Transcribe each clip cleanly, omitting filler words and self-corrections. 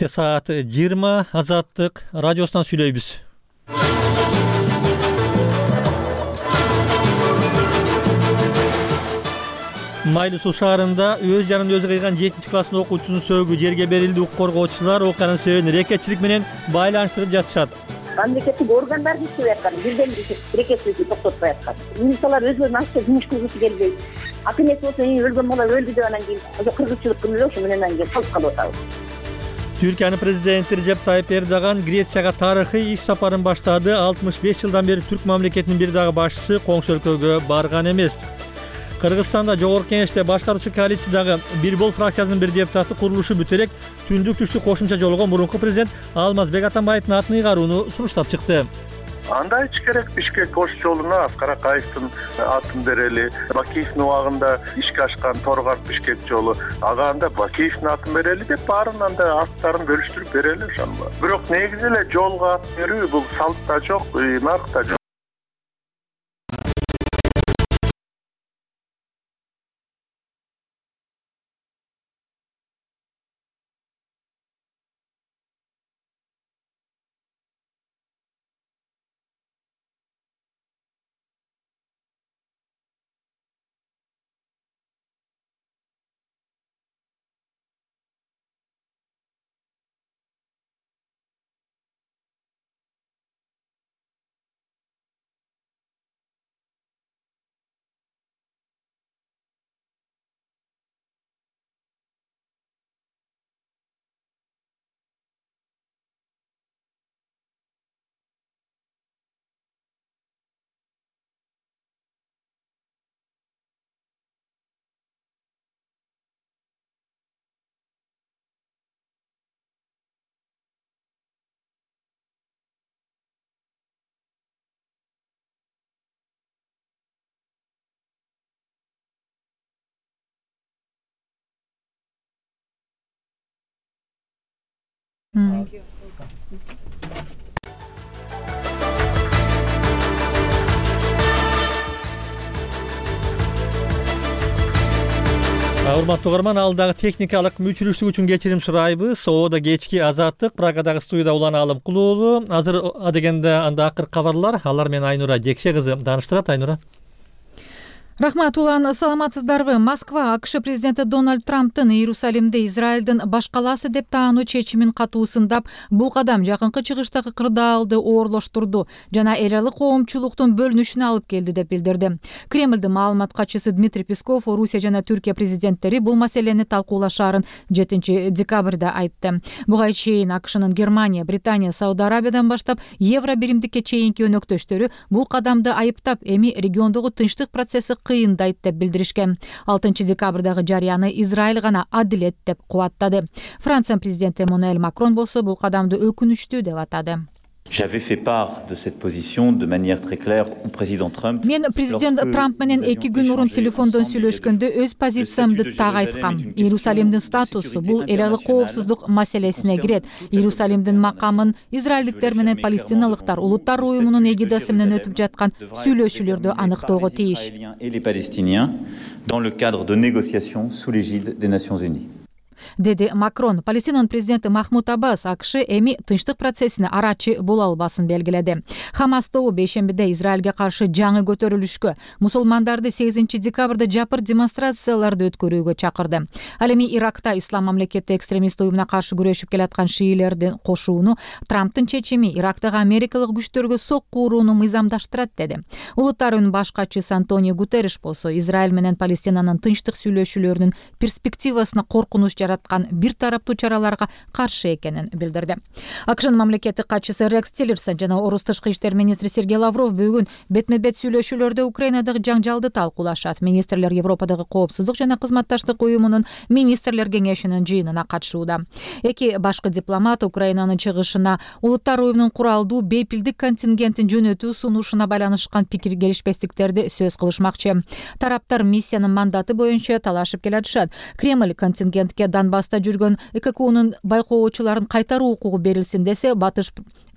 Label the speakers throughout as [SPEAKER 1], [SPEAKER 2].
[SPEAKER 1] Saat 20 Azаттык радиосунан сүйлөйбүз. Майлы Суу шаарында өз жанын өзү кыйган 7 класстын окуучусунун сөөгү жерге берилди. Укук коргоочулар окуянын себебин рекетчилик менен байланыштырып жатышат.
[SPEAKER 2] Мамлекеттик органдар иштеп аткан, бирден рекетчиликти токтотпой аткан. Милициялар өзүнүн ашты жумуш кылгысы келбейт. Акымет болсо өлгөн бала өлдү деп анан кийин ошо кыргызчылык кылып ошо менен анан кийин калып калып атабыз.
[SPEAKER 1] Түркиянын президенти Режеп Тайып Эрдоган Грецияга тарыхый иш сапарын баштады. 65 жылдан бери Түрк мамлекетинин бир дагы башчысы коңшу өлкөгө барган эмес. Кыргызстанда жогорку кеңеште башкаруучу коалициядагы Бир Бол фракциясынын бир депутаты курулушу бүтө элек түндүк түштүк кошумча жолгон мурунку президент Алмазбек Атамбаевдин атын ыйгарууну сунуштап чыкты.
[SPEAKER 3] Андай ич керек Бишкек кош жолуна Аскар Акаевдин атын берели. Бакиевдин убагында ишке ашкан Торгар Бишкек жолу ага Бакиевдин атын берели деп баарынан да аттарын бөлүштүрүп берели ошону. Бирок негизи эле жолго ат берүү бул салтта жок, наркта жок.
[SPEAKER 1] Урматтуу угарман, алдагы техникалык мүчүлүштүк үчүн кечирим сурайбыз. Ода кечки Азаттык Прагадагы студияда Улан Алым Кулуулу. Азыр адегенде анда акыркы кабарлар. Алар менен Айнура Жекше кызы тааныштырат. Айнура.
[SPEAKER 4] Рахмат, Улан. Саламатсыздарбы? Москва АКШ президенти Дональд Трамптын Иерусалимде Израилдин баш калаасы деп таануу чечимин катуусундап, бул кадам жакынкы чыгыштагы кырдаалды оорлоштурду жана эл аралык коомчулуктун бөлүнүшүнө алып келди деп билдирди. Кремлдин маалымат катчысы Дмитрий Песков Орусия жана Түркия президенттери бул маселени талкуулашаарын 7 декабрда айтты. Буга чейин АКШнын Германия, Британия, Сауд Арабиядан баштап Евро биримдикке чейинки өнөктөштөрү бул кадамды айыптап, эми региондогу тынчтык процесси кыйындайт деп билдиришкен. 6 декабрдагы жарыяны Израиль гана адилет деп кубаттады. Франция президенти Эммануэль Макрон болсо бул кадамды өкүнүчтүү деп атады.
[SPEAKER 5] J'avais fait part de cette position de manière très claire au président Trump.
[SPEAKER 4] Мен президент Трамп менен 2 күн мурун телефондон сүйлөшкөндө өз позициямды так айткам. Иерусалимдин статусу бул эл аралык коопсуздук маселесине кирет. Иерусалимдин макамын израилдиктер менен палестиналыктар улуттар уюмунун эгидасы менен өтүп жаткан сүйлөшүүлөрдө аныктоого тийиш.
[SPEAKER 5] Et les Palestiniens dans le cadre de négociations sous l'égide des Nations Unies.
[SPEAKER 4] Деди Макрон. Палестинанын президенти Махмуд Аббас АКШ эми тынчтык процессине арачы боло албасын белгиледи. Хамас тобу бейшембиде Израилге каршы жаңы көтөрүлүшкө, мусулмандарды 8 декабрда жапыр демонстрацияларды өткөрүүгө чакырды. Ал эми Иракта ислам мамлекети экстремист уюмуна каршы күрөшүп келаткан шиилердин кошууну Трамптын чечими Ирактагы америкалык күчтөргө сокку урууну мыйзамдаштырат деди. Улуттар Уюмунун баш катчысы Антонио Гутерриш болсо Израиль менен Палестинанын тынчтык сүйлөшүүлөрүнүн перспективасына коркунуч жараткан бир тараптуу чараларга каршы экенин билдирди. АКШнын мамлекеттик катчысы Рекс Тиллерсон жана Орус тышкы иштер министри Сергей Лавров бүгүн бетме-бет сүйлөшүүлөрдө Украинадагы жаңжалды талкуулашат. Министрлер Европадагы коопсуздук жана кызматташтык уюмунун министрлер кеңешинин жыйынына катышууда. Эки башкы дипломат Украинанын чыгышына улуттар уюмунун куралдуу бейпилдик контингентин жөнөтүү сунушуна байланышкан пикир келишпестиктерди сөз кылышмакчы. Тараптар миссиянын мандаты боюнча талашып келатышат. Кремль контингентке Донбасста жүргөн ЭККУнун байкоочуларын кайтаруу укугу берилсин десе, батыш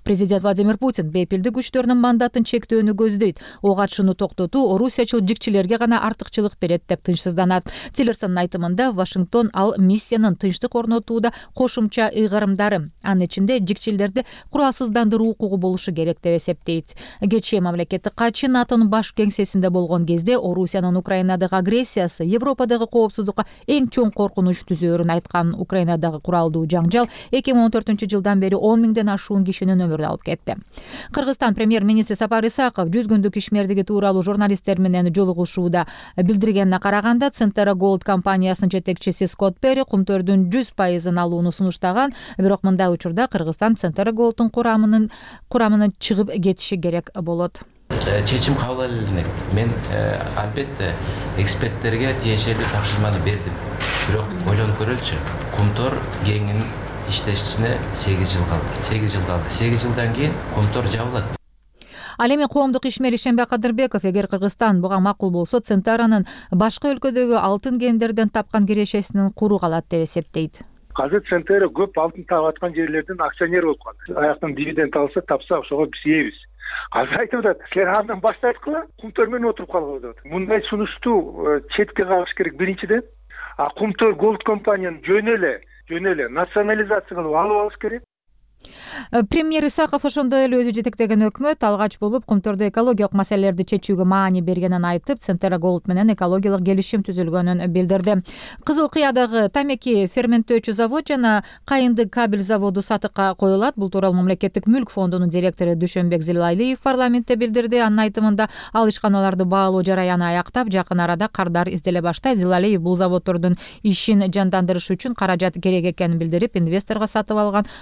[SPEAKER 4] Президент Владимир Путин бейпилдик күчтөрүнүн мандатын чектөөнү көздөйт. Ого атышууну токтотуу орусиячыл жикчилерге гана артыкчылык берет деп тынчсызданат. Тиллерсондун айтымында Вашингтон ал миссиянын тынчтык орнотууда кошумча ыйгарымдары, анын ичинде жикчилерди куралсыздандыруу укугу болушу керек деп эсептейт. Кечээ мамлекеттик катчы НАТОнун баш кеңсесинде болгон кезде Орусиянын Украинадагы агрессиясы Европадагы коопсуздукка эң чоң коркунуч түзөөрүн айткан. Украинадагы куралдуу жаңжал 2014-жылдан бери 10 миңден ашуун кишинин өмүрүн алып кетти. Кыргызстан премьер-министри Сапар Исаков 100 күндүк ишмердиги тууралуу журналисттер менен жолугушууда билдиргенине караганда, Centera Gold компаниясынын жетекчиси Скотт Перри кумтөрдүн 100% алууну сунуштаган, бирок мындай учурда Кыргызстан Centera Gold'ун курамынан чыгып кетиши керек болот.
[SPEAKER 6] Чечим кабыл алынат. Мен албетте эксперттерге тиешелүү тапшырманы бердим. Бирок ойлонуп көрөлүчү. Кумтор кеңинин иштешине 8 жыл калды. 8 жылдан кийин Кумтор жабылат.
[SPEAKER 4] Ал эми коомдук ишмер Ишембек Кадырбеков, эгер Кыргызстан буга макул болсо, Центаранын башка өлкөдөгү алтын кендерден тапкан кирешесинин куру калат деп эсептейт.
[SPEAKER 7] Азыр Центера көп алтын таап аткан жерлердин акционер болуп калды. Аяктан дивиденд алса, тапса, ошого биз ийбиз. Азыр айтып атат, силер андан баштайткыла, Кумтор менен отуруп калгыла деп атат. Мындай сунушту четке кагыш керек биринчиден. Кумтор Gold компаниянын жөн эле национализация кылып алып алыш керек.
[SPEAKER 4] Премьер Исаков ошондой эле өзү жетектеген өкмөт алгач болуп Кумтордо экологиялык маселелерди чечүүгө маани бергенин айтып, Centera Gold менен экологиялык келишим түзүлгөнүн билдирди. Кызыл Кыядагы тамеки ферменттөөчү завод жана Кайындык кабель заводу сатыкка коюлат. Бул тууралуу мамлекеттик мүлк фондунун директору Дүйшөнбек Зилалиев парламентте билдирди. Анын айтымында, ал ишканаларды баалоо жараяны аяктап, жакын арада кардар изделе баштайт. Зилалиев бул заводдордун ишин жандандырыш үчүн каражат керек экенин билдирип, инвесторго сатып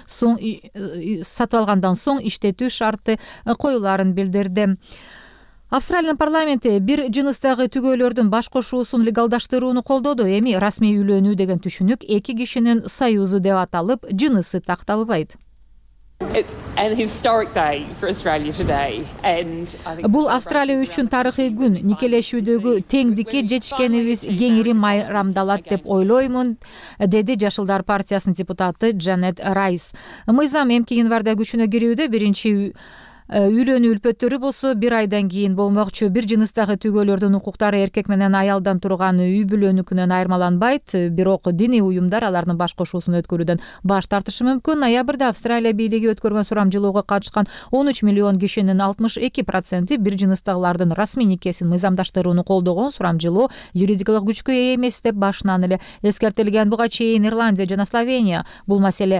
[SPEAKER 4] алгандан соң иштетүү шарты коюларын билдирди. Австралиянын парламенти бир жыныстагы түгөөлөрдүн баш кошуусун легалдаштырууну колдоду. Эми расмий үйлөнүү деген түшүнүк эки кишинин союзу деп аталып, жынысы такталбайт. Бул Австралия үчүн тарыхый күн. Никелешүүдөгү теңдикке жетишкенибиз кеңири майрамдалат деп ойлоймун, деди Жашылдар партиясынын депутаты Джанет Райс. Мыйзам эмки январда күчүнө кирүүдө, биринчи үйлөнүү үлпөттөрү болсо 1 айдан кийин болмокчу. Бир жыныстагы түгөөлөрдүн укуктары эркек менен аялдан турган үй бүлөнүкүнөн айырмаланбайт, бирок диний уюмдар алардын баш кошуусун өткөрүүдөн баш тартышы мүмкүн. Ноябрда Австралия бийлиги өткөргөн сурамжылоого катышкан 13 миллион кишинин 62% бир жыныстагылардын расмий никесин мыйзамдаштырууну колдогон. Сурамжылоо юридикалык күчкө ээ эмес деп башынан эле эскертилген. Буга чейин Ирландия жана Словения бул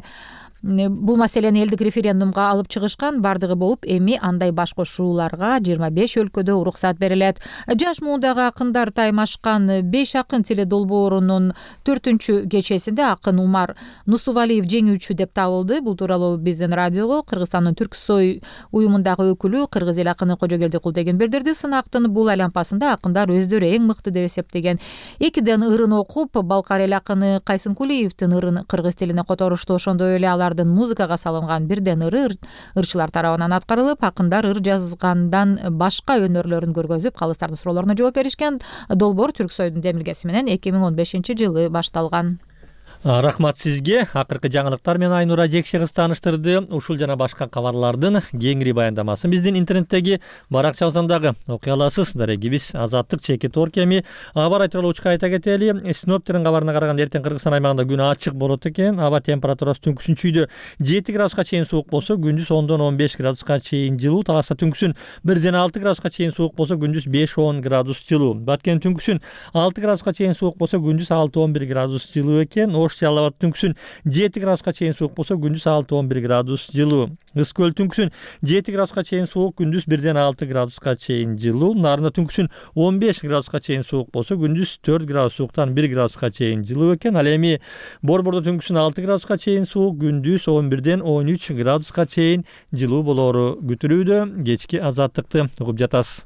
[SPEAKER 4] маселени элдик референдумга алып чыгышкан. Бардыгы болуп, эми андай баш кошууларга 25 өлкөдө уруксат берилет. Жаш муундагы акындар таймашкан 5 акын теледолбоорунун 4-чү кечесинде акын Умар Нусувалиев жеңүүчү деп табылды. Бул тууралуу биздин радиого Кыргызстандын Түрксой уюмундагы өкүлү Кыргыз эл акыны Кожогелди Култеген билдирди. Сынактын бул айлампасында акындар өздөрү эң мыкты деп эсептеген. 2ден ырын окуп, Балкар эл акыны Кайсынкулиевдин ырын кыргыз тилине которушту. Ошондой эле алар музыкага салынган 1ден ыры ырчылар тарабынан аткарылып, акындар ыр жазгандан башка өнөрлөрүн көргөзүп, калыстардын суроолоруна жооп беришкен. Долбоор Түрксойдун демилгеси менен 2015-жылы башталган.
[SPEAKER 1] Рахмат сизге. Акыркы жаңылыктар менен Айнура Жекшегиз тааныштырды. Ушул жана башка кабарлардын кеңири баяндамасын биздин интернеттеги баракчабыздан дагы окуй аласыз. Дарегибиз Азаттык чеки Торкеми. Аба айтылуучу айта кетели. Синоптиктердин кабарына караганда эртең Кыргызстан аймагында күн ачык болот экен. Аба температурасы түнкүсүн чүйдө 7 градуска чейин суук болсо, күндүз 10дон 15 градуска чейин жылуу. Таласта түнкүсүн 1ден 6 градуска чейин суук болсо, күндүз 5-10 градус жылуу. Баткен түнкүсүн 6 градуска чейин суук болсо, күндүз 6-11 градус жылуу экен. Жалал абад түнкүсүн 7 градуска чейин суук болсо, күндүз 6-11 градус жылуу. Ыс көл түнкүсүн 7 градуска чейин суук, күндүз 1ден 6 градуска чейин жылуу. Нарында түнкүсүн 15 градуска чейин суук болсо, күндүз 4 градус сууктан 1 градуска чейин жылуу экен. Ал эми Борбордо түнкүсүн 6 градуска чейин суук, күндүз 11ден 13 градуска чейин жылуу болоору күтүлүүдө. Кечки Азаттыкты угуп жатасыз.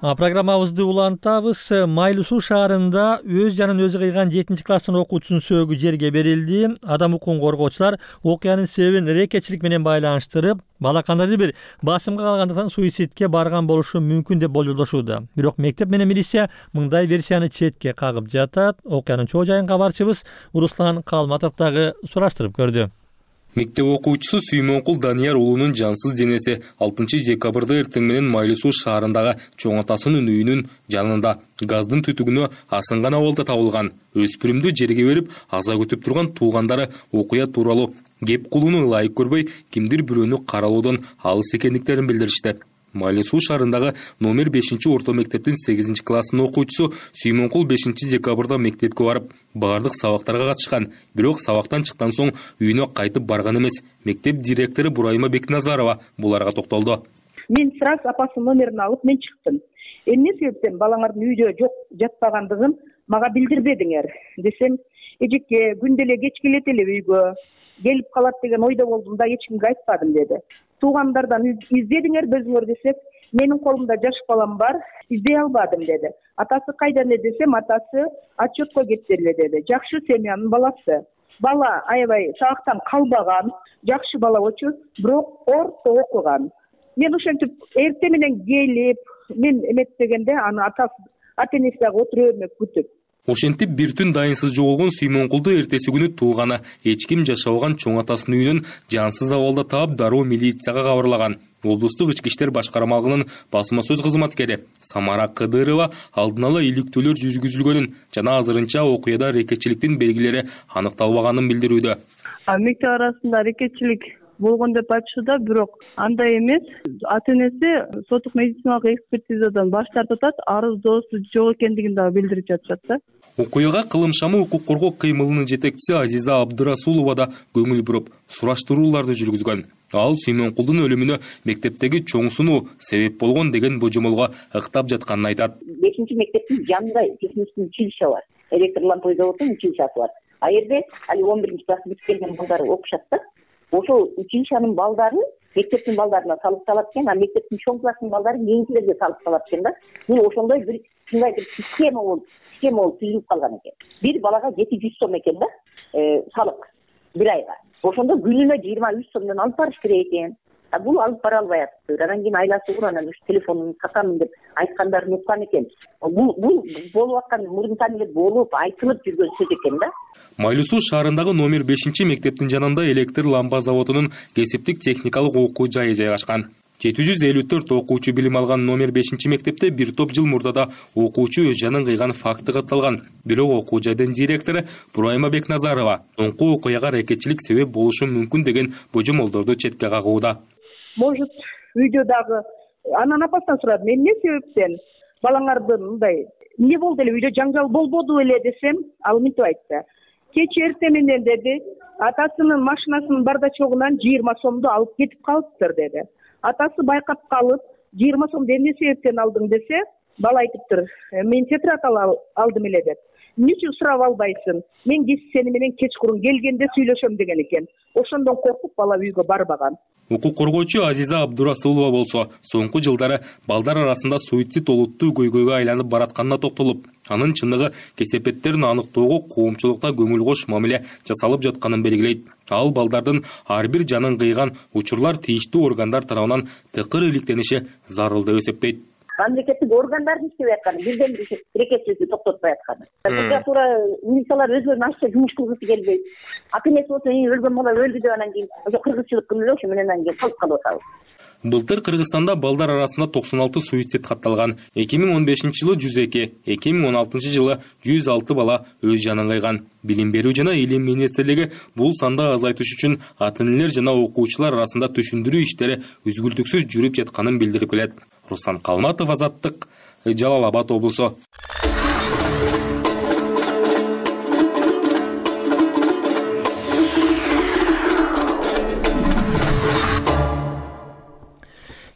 [SPEAKER 1] Программабызды улантабыз. Майлуу Суу шаарында өз жанын өзү кыйган 7-класстын окуучусунун сөөгү жерге берилди. Адам укугун коргоочулар окуянын себебин рекетчилик менен байланыштырып, бала кандайдыр бир басымга калгандыктан суицидке барган болушу мүмкүн деп болжолдошууда. Бирок мектеп менен милиция мындай версияны четке кагып жатат. Окуянын чоо жайын кабарчыбыз Руслан Калматов дагы сураштырып көрдү.
[SPEAKER 8] Мектеп окуучусу Сүймөнкул Данияр уулунун жансыз денеси 6 декабрда эртең менен Майлуу Суу шаарындагы чоң атасынын үйүнүн жанында газдын түтүгүнө асынган абалда табылган. Өспүрүмдү жерге берип, аза күтүп турган туугандары окуя тууралуу кеп кылууну ылайык көрбөй, кимдир бирөөнү каралуудан алыс экендиктерин билдиришти. Майлуу Суу шаарындагы номер 5-орто мектептин 8-класстын окуучусу Сүймөнкул 5 декабрда мектепке барып, бардык сабактарга катышкан. Бирок сабактан чыккан соң үйүнө кайтып барган эмес. Мектеп директору Бурайма Бекназарова буларга токтолду.
[SPEAKER 9] Мен сразу апасынын номерин алып мен чыктым. Эмне себептен балаңардын үйдө жок жатпагандыгын мага билдирбедиңер десем, эжеке күндө эле кеч келет эле үйгө, келип калат деген ойдо болдум да эч кимге айтпадым деди. Туугандардан издедиңер безиңер десек, менин колумда жаш балам бар, издей албадым деди. Атасы кайда десем, атасы отчетко кетти эле деди. Жакшы семьянын баласы. Бала аябай сабактан калбаган, жакшы бала болчу, бирок орто окуган. Мен ошентип эртең менен келип, мен эметтегенде аны ата-энеси дагы отуруп күтүп.
[SPEAKER 8] Ошентип бир түн дайынсыз жоголгон Сүймөнкулду эртеси күнү тууганы эч ким жашабаган чоң атасынын үйүнөн жансыз абалда таап дароо милицияга кабарлаган. Облустук ички иштер башкармалыгынын басма сөз кызматкери Самара Кыдырова алдын ала иликтөөлөр жүргүзүлгөнүн жана азырынча окуяда рекетчиликтин белгилери аныкталбаганын билдирүүдө.
[SPEAKER 10] Мектеп арасында рекетчилик болгон деп айтышууда, бирок андай эмес. Ата-энеси соттук медициналык экспертизадан баш тартып атат, арыздоосу жок экендигин дагы билдирип жатышат да.
[SPEAKER 8] Окуяга кылым шамы укук коргоо кыймылынын жетекчиси Азиза Абдырасулова да көңүл буруп, сураштырууларды жүргүзгөн. Ал Сүймөнкулдун өлүмүнө мектептеги чоң сунуу себеп болгон деген божомолго ыктап жатканын айтат.
[SPEAKER 2] 5-мектептин жанында технический училище бар. Электр лампа заводунун училищеси бар. А жерде али 11-класс бүткөн балдар окушат да. Ошол училищенин балдары мектептин балдарына салып салат экен, а мектептин чоң класстын балдары кийинкилерге салып салат экен да. Бул ошондой бир система болуп түзүлүп калган экен. Бир балага 700 сом экен да, салык бир айга. Ошондо күнүнө 23 сомдон алып барыш керек экен. Бул алып бара албай атты. Анан кийин айласы анан телефонун сатамын деп айткандарын унуткан экен. Бул болуп аткан мурунтан эле болуп айтылып жүргөн сөз экен да.
[SPEAKER 8] Майлуу Суу шаарындагы номер 5-мектептин жанында электр лампа заводунун кесиптик техникалык окуу жайы жайгашкан. 754 окуучу билим алган номер 5-мектепте бир топ жыл мурдада окуучу өз жанын кыйган факты катталган. Бирок окуу жайдын директору Бурайма Бекназарова оңкуу окуяга рекетчилик себеп болушу мүмкүн деген божомолдорду четке кагууда.
[SPEAKER 9] Может, үйдө дагы анан апасынан сурадым, эмне себептен балаңардын мындай эмне болду эле, үйдө жаңжал болбоду эле десем, ал мынтип айтты. Кеч эртең менен деди, атасынын машинасынын бардачогунан 20 сомду алып кетип калыптыр деди. Атасы байкап калып, 20 сомду эмне себептен алдың десе, бала айтыптыр, мен тетрадь алдым эле деп. Эмне үчүн сурап албайсың? Мен сени менен кечкурун келгенде сүйлөшөм деген экен. Ошондон коркуп бала үйгө барбаган.
[SPEAKER 8] Укук коргоочу Азиза Абдырасулова болсо, соңку жылдары балдар арасында суицид олуттуу көйгөйгө айланып баратканына токтолуп, анын чындыгы кесепеттерин аныктоого коомчулукта көңүл кош мамиле жасалып жатканын белгилейт. Ал балдардын ар бир жанын кыйган учурлар тийиштүү органдар тарабынан тыкыр иликтениши зарыл деп эсептейт.
[SPEAKER 2] Мамлекеттик органдардын иштебей атканы, бирден бир рекетчиликти токтотпой атканы. Прокуратура, милициялар өздөрүнүн ашча жумуш кылгысы келбейт. Ата-энеси болсо өлгөн бала өлдү деп анан кийин ошо кыргызчылык кылып эле ошо менен анан кийин калып калып атабыз.
[SPEAKER 8] Былтыр Кыргызстанда балдар арасында 96 суицид катталган. 2015 жылы 102, 2016 жылы 106 бала өз жанын кыйган. Билим берүү жана илим министрлиги бул санды азайтыш үчүн ата-энелер жана окуучулар арасында түшүндүрүү иштери үзгүлтүксүз жүрүп жатканын билдирип келет. Руслан Калматов, Азаттык, Жалал Абад облусу.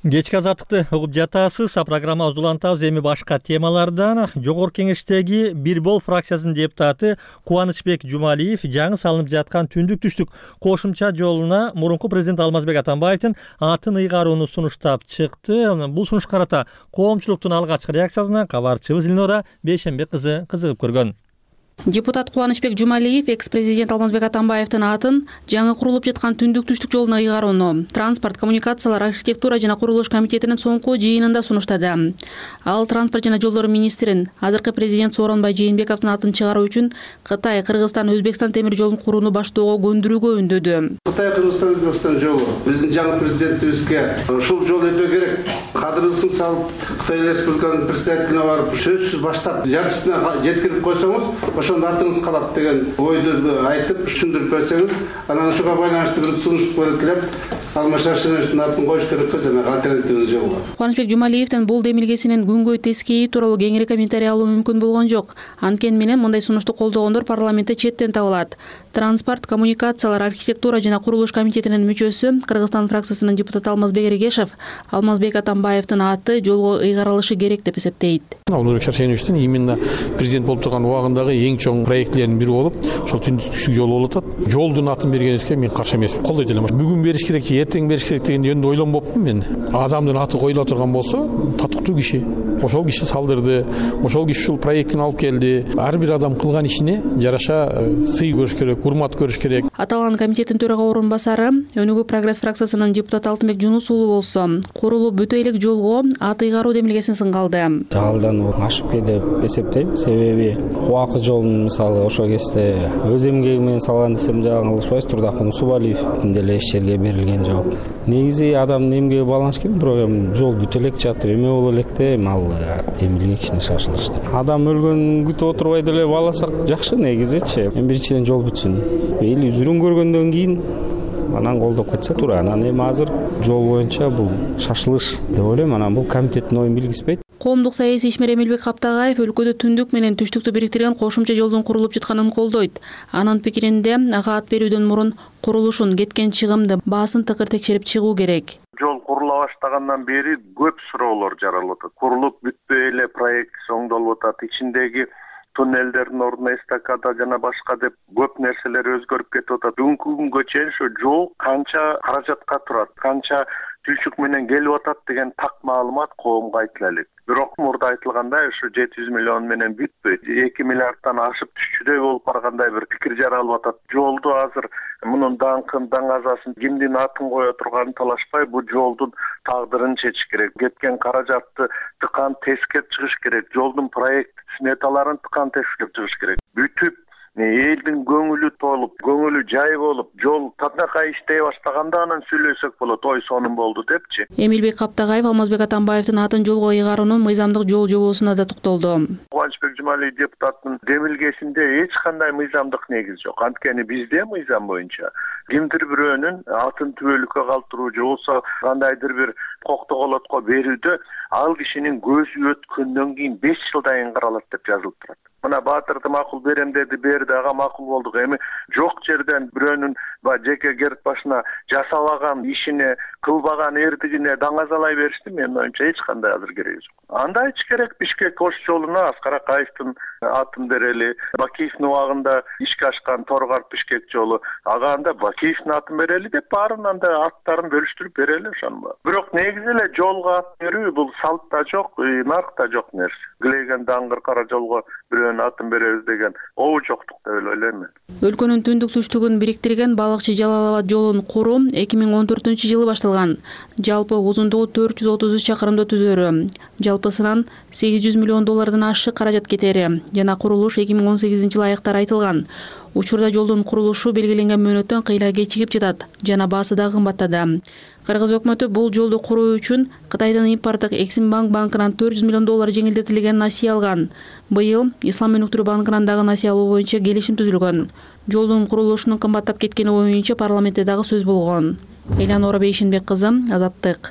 [SPEAKER 1] Кечки азаттыкты угуп жатасыз. Программабызды улантабыз. Эми башка темалардан. Жогорку Кеңештеги Бир Бол фракциясынын депутаты Кубанычбек Жумалиев жаңы салынып жаткан түндүк түштүк кошумча жолуна мурунку президент Алмазбек Атамбаевдин атын ыйгарууну сунуштап чыкты. Бул сунушка карата коомчулуктун алгачкы реакциясына кабарчыбыз Илнора Бейшенбек кызы кызыгып көргөн.
[SPEAKER 11] Депутат Кубанычбек Жумалиев экс-президент Алмазбек Атамбаевдин атын жаңы курулуп жаткан түндүк түштүк жолуна ыйгарууну Транспорт, коммуникациялар, архитектура жана курулуш комитетинин соңку жыйынында сунуштады. Ал транспорт жана жолдор министрин, азыркы президент Сооронбай Жээнбековдун атын чыгаруу үчүн Кытай, Кыргызстан, Өзбекстан темир жолун курууну баштоого көндүрүүгө үндөдү.
[SPEAKER 12] Кытай, Кыргызстан, Өзбекстан жолу биздин жаңы президентибизге ушул жол өтө керек. Кадырысын салып, Кытай Республикасынын представителине барып, сөзсүз баштап, жартысына жеткирип койсоңуз, ошондо артыңыз калат деген ойду айтып, түшүндүрүп берсеңиз, анан ушуга байланыштуу бир сунуш белгилеп, Алмазбектин атын коюш керек жанагы альтернативный жол бар.
[SPEAKER 11] Кубанычбек Жумалиевдин бул демилгесинин күнгөй тескейи тууралуу кеңири комментарий алуу мүмкүн болгон жок. Анткени менен мындай сунушту колдогондор парламентте четтен табылат. Транспорт, коммуникациялар, архитектура жана курулуш комитетинин мүчөсү, Кыргызстан фракциясынын депутаты Алмазбек Эргешев Алмазбек Атамбаевдин аты жолго ыйгарылышы керек деп эсептейт.
[SPEAKER 13] Алмазбек Шаршеновичтин именно президент болуп турган убагындагы эң чоң проектлердин бири болуп, ошол түндүк түштүк жол болуп атат. Жолдун атын бергенибизге мен каршы эмесмин. Колдойт элем. Бүгүн бериш керек же эртең бериш керек деген жөнүндө ойлонбоптум мен. Адамдын аты коюла турган болсо, татыктуу киши. Ошол киши салдырды, ошол киши ушул проекттин алып келди. Ар бир адам кылган ишине жараша сый көрүш керек, урмат көрүш керек.
[SPEAKER 11] Аталган комитеттин төрага орун басары, Өнүгүү Прогресс фракциясынын депутаты Алтынбек Жунус уулу болсо, курулуп бүтө элек жолго ат ыйгаруу демилгесин сынгалды.
[SPEAKER 14] Жалдан ашыпке деп эсептейм. Себеби Кубакы жолун мисалы ошол кезде өз эмгеги менен салган десем жаңылышпайбыз. Турдакын Усубалиевдин деле иш жерге берилген жок. Негизи адамдын эмгеги бааланыш керек, бирок эми жол бүтө элек жатып эме боло электе ал демилге кичине шашылышты. Адам өлгөн күтүп отурбай деле бааласак жакшы негизичи. Эми биринчиден жол бүтсүн. Эли үзүрүн көргөндөн кийин анан колдоп кетсе туура. Анан эми азыр жол боюнча бул шашылыш деп ойлойм. Анан бул комитеттин оюн билгизбейт.
[SPEAKER 11] Коомдук саясий ишмер Эмилбек Каптагаев өлкөдө түндүк менен түштүктү бириктирген кошумча жолдун курулуп жатканын колдойт. Анын пикиринде ага ат берүүдөн мурун курулушун, кеткен чыгымды, баасын тыкыр текшерип чыгуу керек.
[SPEAKER 3] Жол курула баштагандан бери көп суроолор жаралып атат. Курулуп бүтпөй эле проект соңдолуп атат. Ичиндеги туннелдердин ордуна эстакада жана башка деп көп нерселер өзгөрүп кетип атат. Бүгүнкү күнгө чейин ошо жол канча каражатка турат, канча түшүк менен келип атат деген так маалымат коомго айтыла элек. Бирок мурда айтылгандай ушу 700 миллион менен бүтпөйт. 2 миллиарддан ашып түшчүдөй болуп баргандай бир пикир жаралып атат. Жолду азыр мунун даңкын, даңазасын, кимдин атын кое турганын талашпай, бул жолдун тагдырын чечиш керек. Кеткен каражатты тыкан тескеп чыгыш керек. Жолдун проект сметаларын тыкан тескеп чыгыш керек. Бүтүп элдин көңүлү толуп, көңүлү жай болуп, жол татынакай иштей баштаганда анан сүйлөсөк болот. Ой сонун болду депчи.
[SPEAKER 11] Эмилбек Каптагаев Алмазбек Атамбаевдин атын жолго ыйгаруунун мыйзамдык жол жобосуна да токтолду.
[SPEAKER 3] Кубанычбек Жумалиев депутаттын демилгесинде эч кандай мыйзамдык негиз жок. Анткени бизде мыйзам боюнча кимдир бирөөнүн атын түбөлүккө калтыруу же болбосо кандайдыр бир коктоголотко берүүдө ал кишинин көзү өткөндөн кийин 5 жылдан кийин каралат деп жазылып турат. Мына Баатырды макул берем деди, берди, ага макул болдук. Эми жок жерден бирөөнүн жеке керт башына жасабаган ишине, кылбаган эрдигине даңазалай беришти менин оюмча эч кандай азыр кереги жок. Анда ич керек Бишкек кош жолуна Аскар Акаевдин атын берели. Бакиевдин убагында ишке ашкан Торгарт Бишкек жолу, ага анда Бакиевдин атын берели деп баарынан да аттарын бөлүштүрүп берели ошону. Бирок негизи эле жолго ат берүү бул салтта жок, наркта жок нерсе. Глейген даңгыр кара жолго бирөөнүн атын беребиз деген обу жоктук деп ойлойм мен.
[SPEAKER 11] Өлкөнүн түндүк түштүгүн бириктирген балыкчы Жалал-Абад жолун куруу 2014-жылы башталган. Жалпы узундугу 433 чакырымды түзөрү. Жалпысынан $800 миллион ашык каражат кетери жана курулуш 2018-жылы аяктар айтылган. Учурда жолдун курулушу белгиленген мөөнөттөн кыйла кечигип жатат жана баасы да кымбаттады. Кыргыз өкмөтү бул жолду куруу үчүн Кытайдын импорттук Эксимбанк банкынан $400 миллион жеңилдетилген насыя алган. Быйыл Ислам өнүктүрүү банкынан дагы насыя алуу боюнча келишим түзүлгөн. Жолдун курулушунун кымбаттап кеткени боюнча парламентте дагы сөз болгон. Элянора Бейшенбек кызы, Азаттык.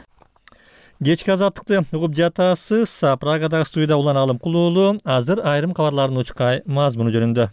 [SPEAKER 1] Кечки азаттыкты угуп жатасыз. Прагадагы студияда Улан Алымкулуу уулу азыр айрым кабарлардын учкай мазмуну жөнүндө.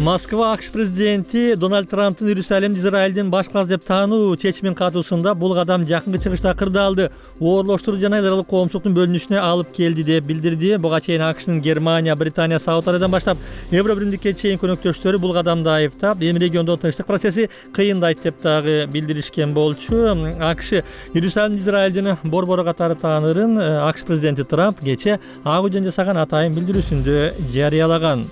[SPEAKER 1] Москва АКШ президенти Дональд Трамптын Иерусалимди Израилдин баш каласы деп таануу чечимин катуусунда бул кадам жакынкы чыгышта кырдаалды оорлоштуруу жана эл аралык коомчулуктун бөлүнүшүнө алып келди деп билдирди. Буга чейин АКШнын Германия, Британия, Сауд Арабиядан баштап Евро биримдикке чейин өнөктөштөрү бул кадамды айыптап, эми региондо тынчтык процесси кыйындайт деп дагы билдиришкен болчу. АКШ Иерусалимди Израилдин борбору катары таанырын АКШ президенти Трамп кече Ак үйдөн жасаган атайын билдирүүсүндө жарыялаган.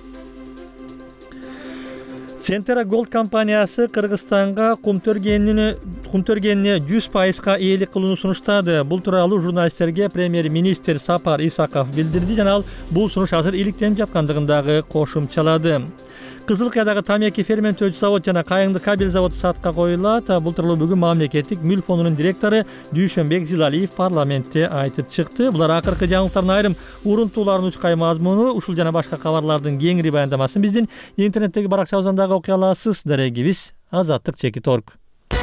[SPEAKER 1] Centera Gold компаниясы Кыргызстанга кум төргенине 100%га ээлик кылууну сунуштады. Бул тууралуу журналисттерге премьер-министр Сапар Исаков билдирди жана ал бул сунуш азыр иликтенип жаткандыгын дагы кошумчалады. Кызыл Кайдагы тамеки ферменттөөчү завод жана Кайыңды кабель заводу сатка коюлат. Бул тууралуу бүгүн мамлекеттик мүлк фондунун директору Дүйшөнбек Зилалиев парламентте айтып чыкты. Булар акыркы жаңылыктардын айрым урунтууларынын учкай мазмуну. Ушул жана башка кабарлардын кеңири баяндамасын биздин интернеттеги баракчабыздан дагы окуй аласыз. Дарегибиз Азаттык Чекит.org.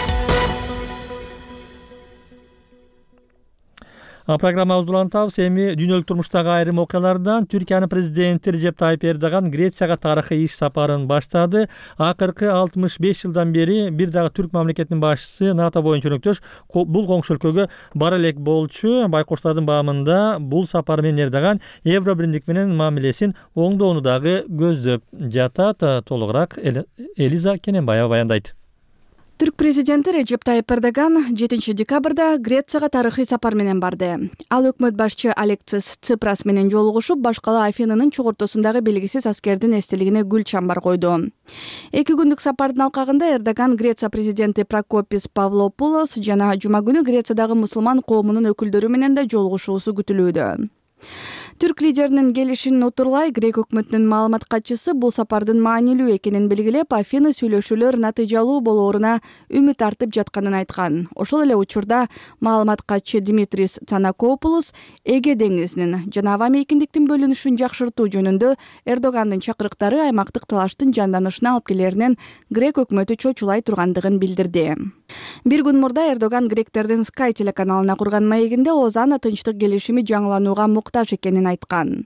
[SPEAKER 1] Программабызды улантабыз. Эми дүйнөлүк турмуштагы айрым окуялардан Түркиянын президенти Режеп Тайып Эрдоган Грецияга тарыхый иш сапарын баштады. Акыркы 65 жылдан бери бир дагы түрк мамлекетинин башчысы НАТО боюнча өнөктөш бул коңшу өлкөгө бара элек болчу. Байкоштардын баамында бул сапар менен Эрдоган Евро биримдик менен мамилесин оңдоону дагы көздөп жатат. Толугураак Элиза Кененбаева баяндайт.
[SPEAKER 15] Түрк президенти Режеп Тайып Эрдоган 7 декабрда Грецияга тарыхый сапар менен барды. Ал өкмөт башчы Алексис Ципрас менен жолугушуп, башкала Афинанын чогуртосундагы белгисиз аскердин эстелигине гүл чамбар койду. 2 күндүк сапардын алкагында Эрдоган Греция президенти Прокопис Павлопулос жана жума күнү Грециядагы мусулман коомунун өкүлдөрү менен да жолугушуусу күтүлүүдө. Түрк лидеринин келишин отурлай грек өкмөтүнүн маалымат катчысы бул сапардын маанилүү экенин белгилеп, Афина сүйлөшүүлөр натыйжалуу болооруна үмүт артып жатканын айткан. Ошол эле учурда маалымат катчы Димитрис Цанакопулос Эге деңизинин жана аба мейкиндиктин бөлүнүшүн жакшыртуу жөнүндө Эрдогандын чакырыктары аймактык талаштын жанданышына алып келеринен грек өкмөтү чочулай тургандыгын билдирди. Бир күн мурда Эрдоган гректердин Sky телеканалына курган маегинде Лозанна тынчтык келишими жаңыланууга муктаж экенин айткан.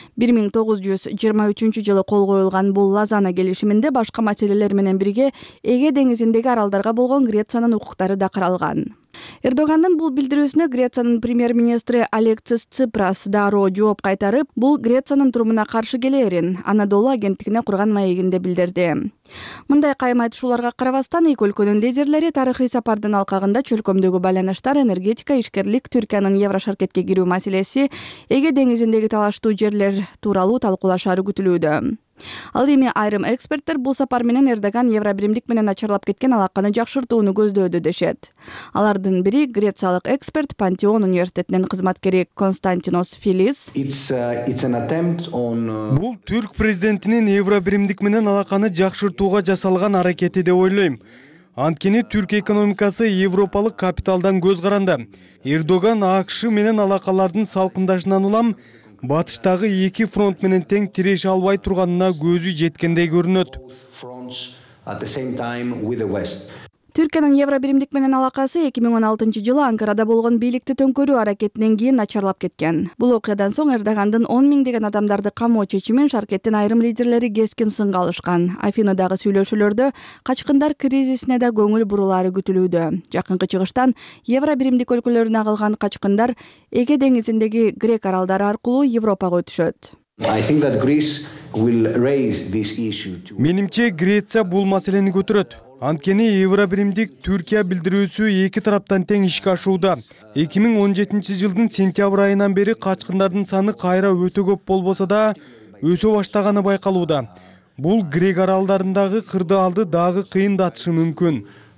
[SPEAKER 15] 1923 жылы кол коюлган бул Лозанна келишиминде башка маселелер менен бирге Эге деңизиндеги аралдарга болгон Грециянын укуктары да каралган. Эрдогандын бул билдирүүсүнө Грециянын премьер-министри Алексис Ципрас дароо жооп кайтарып, бул Грециянын турумуна каршы келээрин Анадолу агенттигине курган маегинде билдирди. Мындай кайым айтышууларга карабастан эки өлкөнүн лидерлери тарыхый сапардын алкагында чөлкөмдөгү байланыштар, энергетика, ишкерлик, Түркиянын Еврошаркетке кирүү маселеси, Эге деңизиндеги талаштуу жерлер тууралуу талкуулашары күтүлүүдө. Ал эми айрым эксперттер бул сапар менен Эрдоган Евро биримдик менен начарлап кеткен алаканы жакшыртууну көздөөдө дешет. Алардын бири грециялык эксперт Пантеон университетинин кызматкери Константинос Филис.
[SPEAKER 16] Бул түрк президентинин Евро биримдик менен алаканы жакшыртууга жасалган аракети деп ойлойм. Анткени түрк экономикасы европалык капиталдан көз каранды. Эрдоган АКШ менен алакалардын салкындашынан улам батыштагы эки фронт менен тең тиреше албай турганына көзү жеткендей көрүнөт.
[SPEAKER 15] Түркиянын Евро биримдик менен алакасы 2016 жылы Анкарада болгон бийликти төңкөрүү аракетинен кийин начарлап кеткен. Бул окуядан соң Эрдогандын 10 миңдеген адамдарды камоо чечимин Шаркеттин айрым лидерлери кескин сынга алышкан. Афинадагы сүйлөшүүлөрдө качкындар кризисине да көңүл бурулары күтүлүүдө. Жакынкы чыгыштан Евро биримдик өлкөлөрүнө агылган качкындар Эге деңизиндеги грек аралдары аркылуу Европага өтүшөт.
[SPEAKER 16] Менимче Греция бул маселени көтөрөт. Анткени Евро биримдик Түркия билдирүүсү эки тараптан тең ишке ашууда. 2017 жылдын сентябрь айынан бери качкындардын саны кайра өтө көп болбосо да өсө баштаганы байкалууда. Бул грек аралдарындагы кырдаалды дагы кыйындатышы мүмкүн.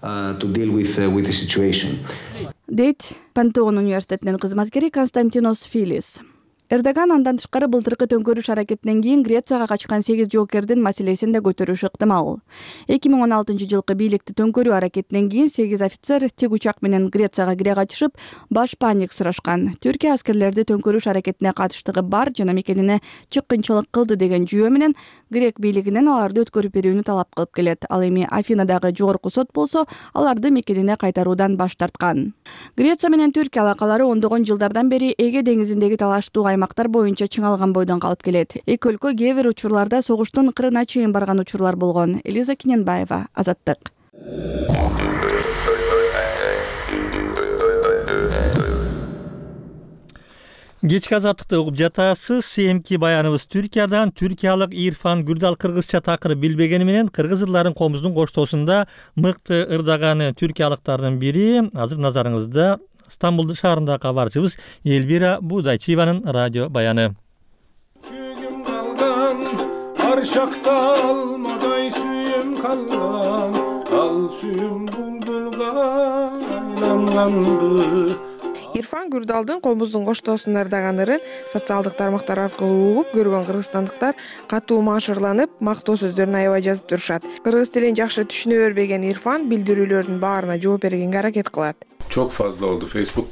[SPEAKER 15] Дейт Пантеон университетинин кызматкери Константинос Филис. Эрдоган андан тышкары былтыркы төңкөрүш аракетинен кийин Грецияга качкан 8 жоокердин маселесин да көтөрүшү ыктымал. 2016 жылкы бийликти төңкөрүү аракетинен кийин 8 офицер тик учак менен Грецияга кире качышып, баш паник сурашкан. Түркия аскерлерди төңкөрүш аракетине катыштыгы бар жана мекенине чыккынчылык кылды деген жүйө менен грек бийлигинен аларды өткөрүп берүүнү талап кылып келет. Ал эми Афинадагы жогорку сот болсо, аларды мекенине кайтаруудан баш тарткан. Греция менен Түркия алакалары ондогон жылдардан бери Эге деңизиндеги талаштуу аймактар боюнча чыңалган бойдон калып келет. Эки өлкө кээ бир учурларда согуштун кырына чейин барган учурлар болгон. Элиза Киненбаева, Азаттык.
[SPEAKER 1] Кечки азаттыкты угуп жатасыз. Эмки баяныбыз Түркиядан. Түркиялык Ирфан Гүрдал кыргызча такыр билбегени менен кыргызлардын комуздун коштоосунда мыкты ырдаганы түркиялыктардын бири. Азыр назарыңызда Стамбул шаарындагы кабарчыбыз Элвира Будайчиеванын радио баяны.
[SPEAKER 17] Көгүм калган, аршакта алмадай сүйүм калган, ал сүйүм булбулга айланганды.
[SPEAKER 18] Ирфан Гүрдалдын комуздун коштоосун ырдаган ырын социалдык тармактар аркылуу угуп көргөн кыргызстандыктар катуу маашырланып, мактоо сөздөрүн аябай жазып турушат. Кыргыз тилин жакшы түшүнө бербеген Ирфан билдирүүлөрдүн баарына жооп бергенге аракет кылат.
[SPEAKER 19] Çok fazla oldu.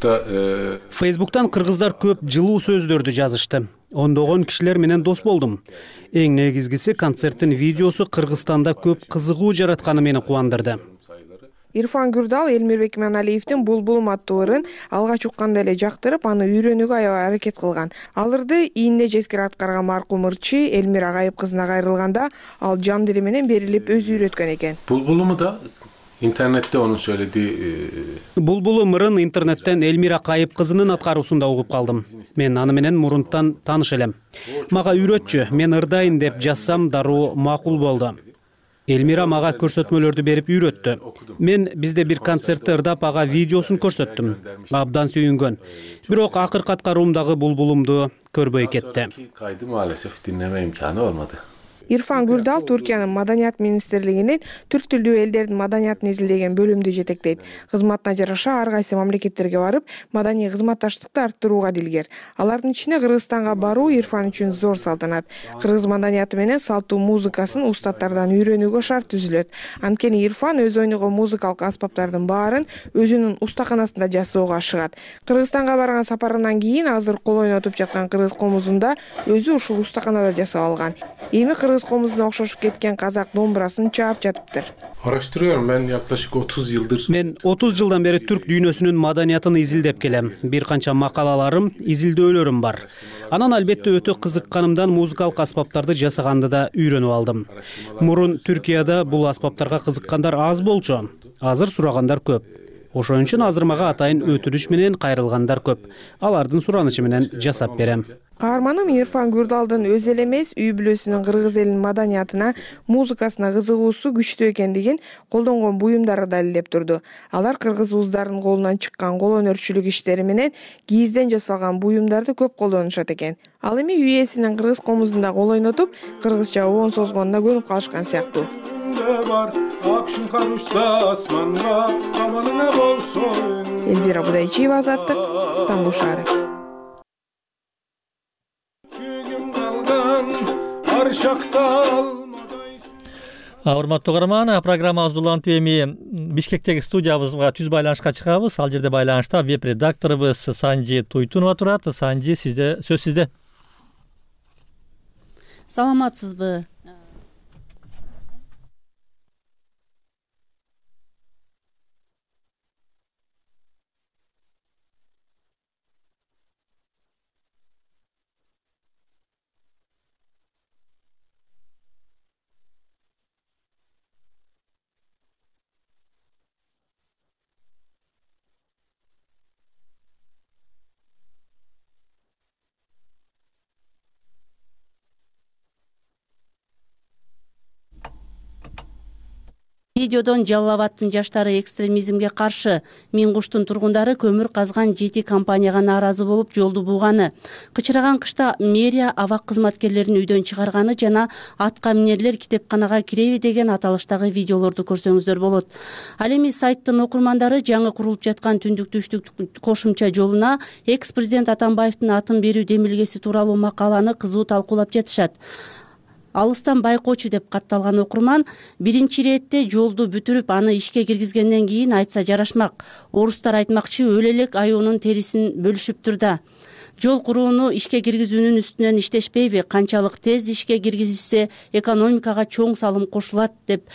[SPEAKER 20] Facebook'tan kırgızlar көп жылуу сөздөрдү жазышты. Ондогон кишилер менен дос болдум. Эң негизгиси концерттин видеосу Кыргызстанда көп кызыгуу жаратканы мени кубандырды.
[SPEAKER 18] Ирфан Гүрдал Элмирбек Иманалиевдин Булбулум аттуу ырын алгач укканда эле жактырып, аны үйрөнүүгө аябай аракет кылган. Ал ырды ийинде жеткир аткарган маркум ырчы Элмир Агаев кызына кайрылганда, ал жан дили менен берилип өзү үйрөткөн экен.
[SPEAKER 19] Bulbulum'u da internette onun söylediği
[SPEAKER 20] Булбулум ырын интернеттен Элмира Кайып кызынын аткаруусунда угуп калдым. Мен аны менен мурунтан тааныш элем. Мага үйрөтчү, мен ырдайын деп жазсам дароо макул болду. Элмира мага көрсөтмөлөрдү берип үйрөттү. Мен бизде бир концертти ырдап ага видеосун көрсөттүм. Абдан сүйүнгөн. Бирок акыркы аткаруумдагы Булбулумду көрбөй кетти.
[SPEAKER 19] Kaydı maalesef dinleme imkanı olmadı.
[SPEAKER 18] Ирфан Гүрдал Түркиянын Маданият министрлигинин түрк тилдүү элдердин маданиятын изилдеген бөлүмдү жетектейт. Кызматына жараша ар кайсы мамлекеттерге барып, маданий кызматташтыкты арттырууга дилгер. Алардын ичинде Кыргызстанга баруу Ирфан үчүн зор салтанат. Кыргыз маданияты менен салттуу музыкасын устаттардан үйрөнүүгө шарт түзүлөт. Анткени Ирфан өз ойногон музыкалык аспаптардын баарын өзүнүн устаканасында жасоого ашыгат. Кыргызстанга барган сапарынан кийин азыр кол ойнотуп жаткан кыргыз комузунда өзү ушул устаканада жасап алган. Эми кыргыз комузуна окшошуп кеткен казак домбурасын чаап жатыптыр.
[SPEAKER 19] Araştırıyorum ben yaklaşık 30 yıldır.
[SPEAKER 20] Мен 30 жылдан бери түрк дүйнөсүнүн маданиятын изилдеп келем. Бир канча макалаларым, изилдөөлөрүм бар. Анан албетте өтө кызыкканымдан музыкалык аспаптарды жасаганды да үйрөнүп алдым. Мурун Түркияда бул аспаптарга кызыккандар аз болчу. Азыр сурагандар көп. Ошон үчүн азыр мага атайын өтүнүч менен кайрылгандар көп. Алардын суранычы менен жасап берем.
[SPEAKER 18] Каарманым Ирфан Гүрдалдын өз эле эмес, үй бүлөсүнүн кыргыз элинин маданиятына, музыкасына кызыгуусу күчтүү экендигин колдонгон буюмдары далилдеп турду. Алар кыргыз уздардын колунан чыккан кол өнөрчүлүк иштери менен кийизден жасалган буюмдарды көп колдонушат экен. Ал эми үй ээсинин кыргыз комузунда кол ойнотуп, кыргызча оон созгонуна көнүп калышкан сыяктуу. Элвира Будайчиева, Азаттык, Стамбул шаары.
[SPEAKER 1] Урматтуу угарман, программабыз улантып эми Бишкектеги студиябызга түз байланышка чыгабыз. Ал жерде байланышта веб-редакторубуз Санжи Туйтунова турат. Санжи, сизде сөз сизде.
[SPEAKER 11] Саламатсызбы? Видеодон Жалал Абадтын жаштары экстремизмге каршы Миңгуштун тургундары көмүр казган 7 компанияга нааразы болуп жолду буганы, кычыраган кышта мэрия абак кызматкерлерин үйдөн чыгарганы жана атка минерлер китепканага киреби деген аталыштагы видеолорду көрсөңүздөр болот. Ал эми сайттын окурмандары жаңы курулуп жаткан түндүк-түштүк кошумча жолуна экс-президент Атамбаевдин атын берүү демилгеси тууралуу макаланы кызуу талкуулап жатышат. Алыстан байкоочу деп катталган окурман биринчи иретте жолду бүтүрүп аны ишке киргизгенден кийин айтса жарашмак. Орустар айтмакчы өлө элек аюунун терисин бөлүшүптүр да. Жол курууну ишке киргизүүнүн үстүнөн иштешпейби? Канчалык тез ишке киргизилсе экономикага чоң салым кошулат деп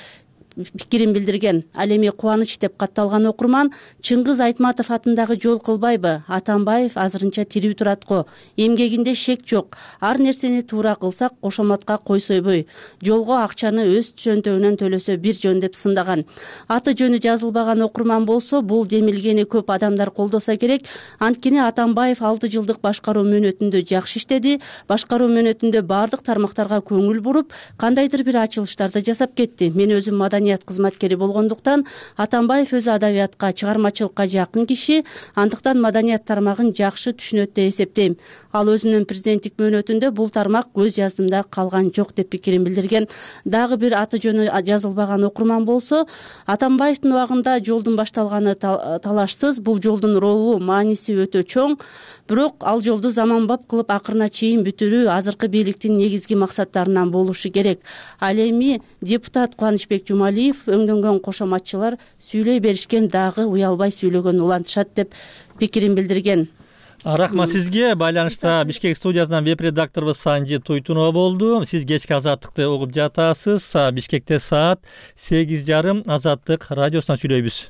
[SPEAKER 21] пикирин билдирген. Ал эми кубаныч деп катталган окурман Чыңгыз Айтматов атындагы жол кылбайбы? Атамбаев азырынча тирүү турат го. Эмгегинде шек жок. Ар нерсени туура кылсак кошоматка кой сойбой. Жолго акчаны өз чөнтөгүнөн төлөсө бир жөн деп сындаган. Аты жөнү жазылбаган окурман болсо, бул демилгени көп адамдар колдоса керек. Анткени Атамбаев 6 жылдык башкаруу мөөнөтүндө жакшы иштеди. Башкаруу мөөнөтүндө бардык тармактарга көңүл буруп, кандайдыр бир ачылыштарды жасап кетти. Мен өзүм маданият кызматкери болгондуктан Атамбаев өзү адабиятка, чыгармачылыкка жакын киши, андыктан маданият тармагын жакшы түшүнөт деп эсептейм. Ал өзүнүн президенттик мөөнөтүндө бул тармак көз жаздымда калган жок деп пикирин билдирген. Дагы бир аты жөнү жазылбаган окурман болсо, Атамбаевдин убагында жолдун башталганы талашсыз. Бул жолдун ролу, мааниси өтө чоң. Бирок ал жолду заманбап кылып акырына чейин бүтүрүү азыркы бийликтин негизги максаттарынан болушу керек. Ал эми депутат Кубанычбек Жумалиев өңдөнгөн кошоматчылар сүйлөй беришкен, дагы уялбай сүйлөгөн улантышат деп пикирин билдирген.
[SPEAKER 1] Рахмат сизге. Байланышта Бишкек студиясынан веб-редакторубуз Санжи Туйтунова болду. Сиз кечки Азаттыкты угуп жатасыз. Бишкекте саат 8:30 Азаттык радиосунан сүйлөйбүз.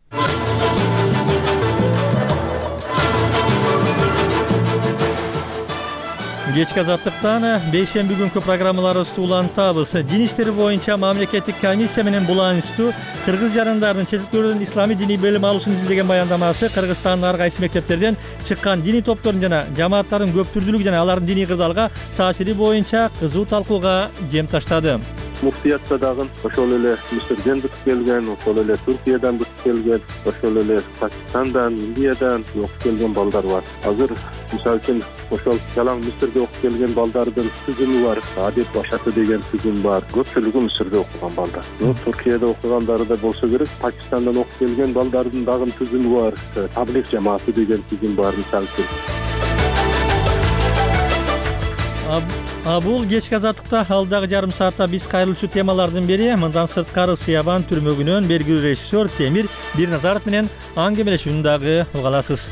[SPEAKER 1] Кечки Азаттыктан бейшемби күнкү программаларыбызды улантабыз. Дин иштери боюнча мамлекеттик комиссия менен буланыстуу кыргыз жарандардын чет өлкөлөрдөн исламий диний билим алуусун изилдеген баяндамасы Кыргызстандын ар кайсы мектептерден чыккан диний топтордун жана жамааттардын көптүрдүүлүгү жана алардын диний кырдаалга таасири боюнча кызуу талкууга жем таштады.
[SPEAKER 3] Муфтиятта дагы ошол эле Мисирден бүтүп келген, ошол эле Түркиядан бүтүп келген, ошол эле Пакистандан, Индиядан окуп келген балдар бар. Азыр мисалы үчүн ошол жалаң Мисирде окуп келген балдардын тизими бар, адет башаты деген тизим бар. Көпчүлүгү Мисирде окуган балдар. Түркияда окугандары да болсо керек. Пакистандан окуп келген балдардын дагы тизими бар, таблиғ жамааты деген тизим бар мисалы үчүн.
[SPEAKER 1] Бул кечки Азаттыкта алдагы жарым саатта биз кайрылчу темалардын бири. Мындан сырткары Сыябан түрмөгүнөн белгилүү режиссер Темир Бирназаров менен аңгемелешүүнү дагы уга аласыз.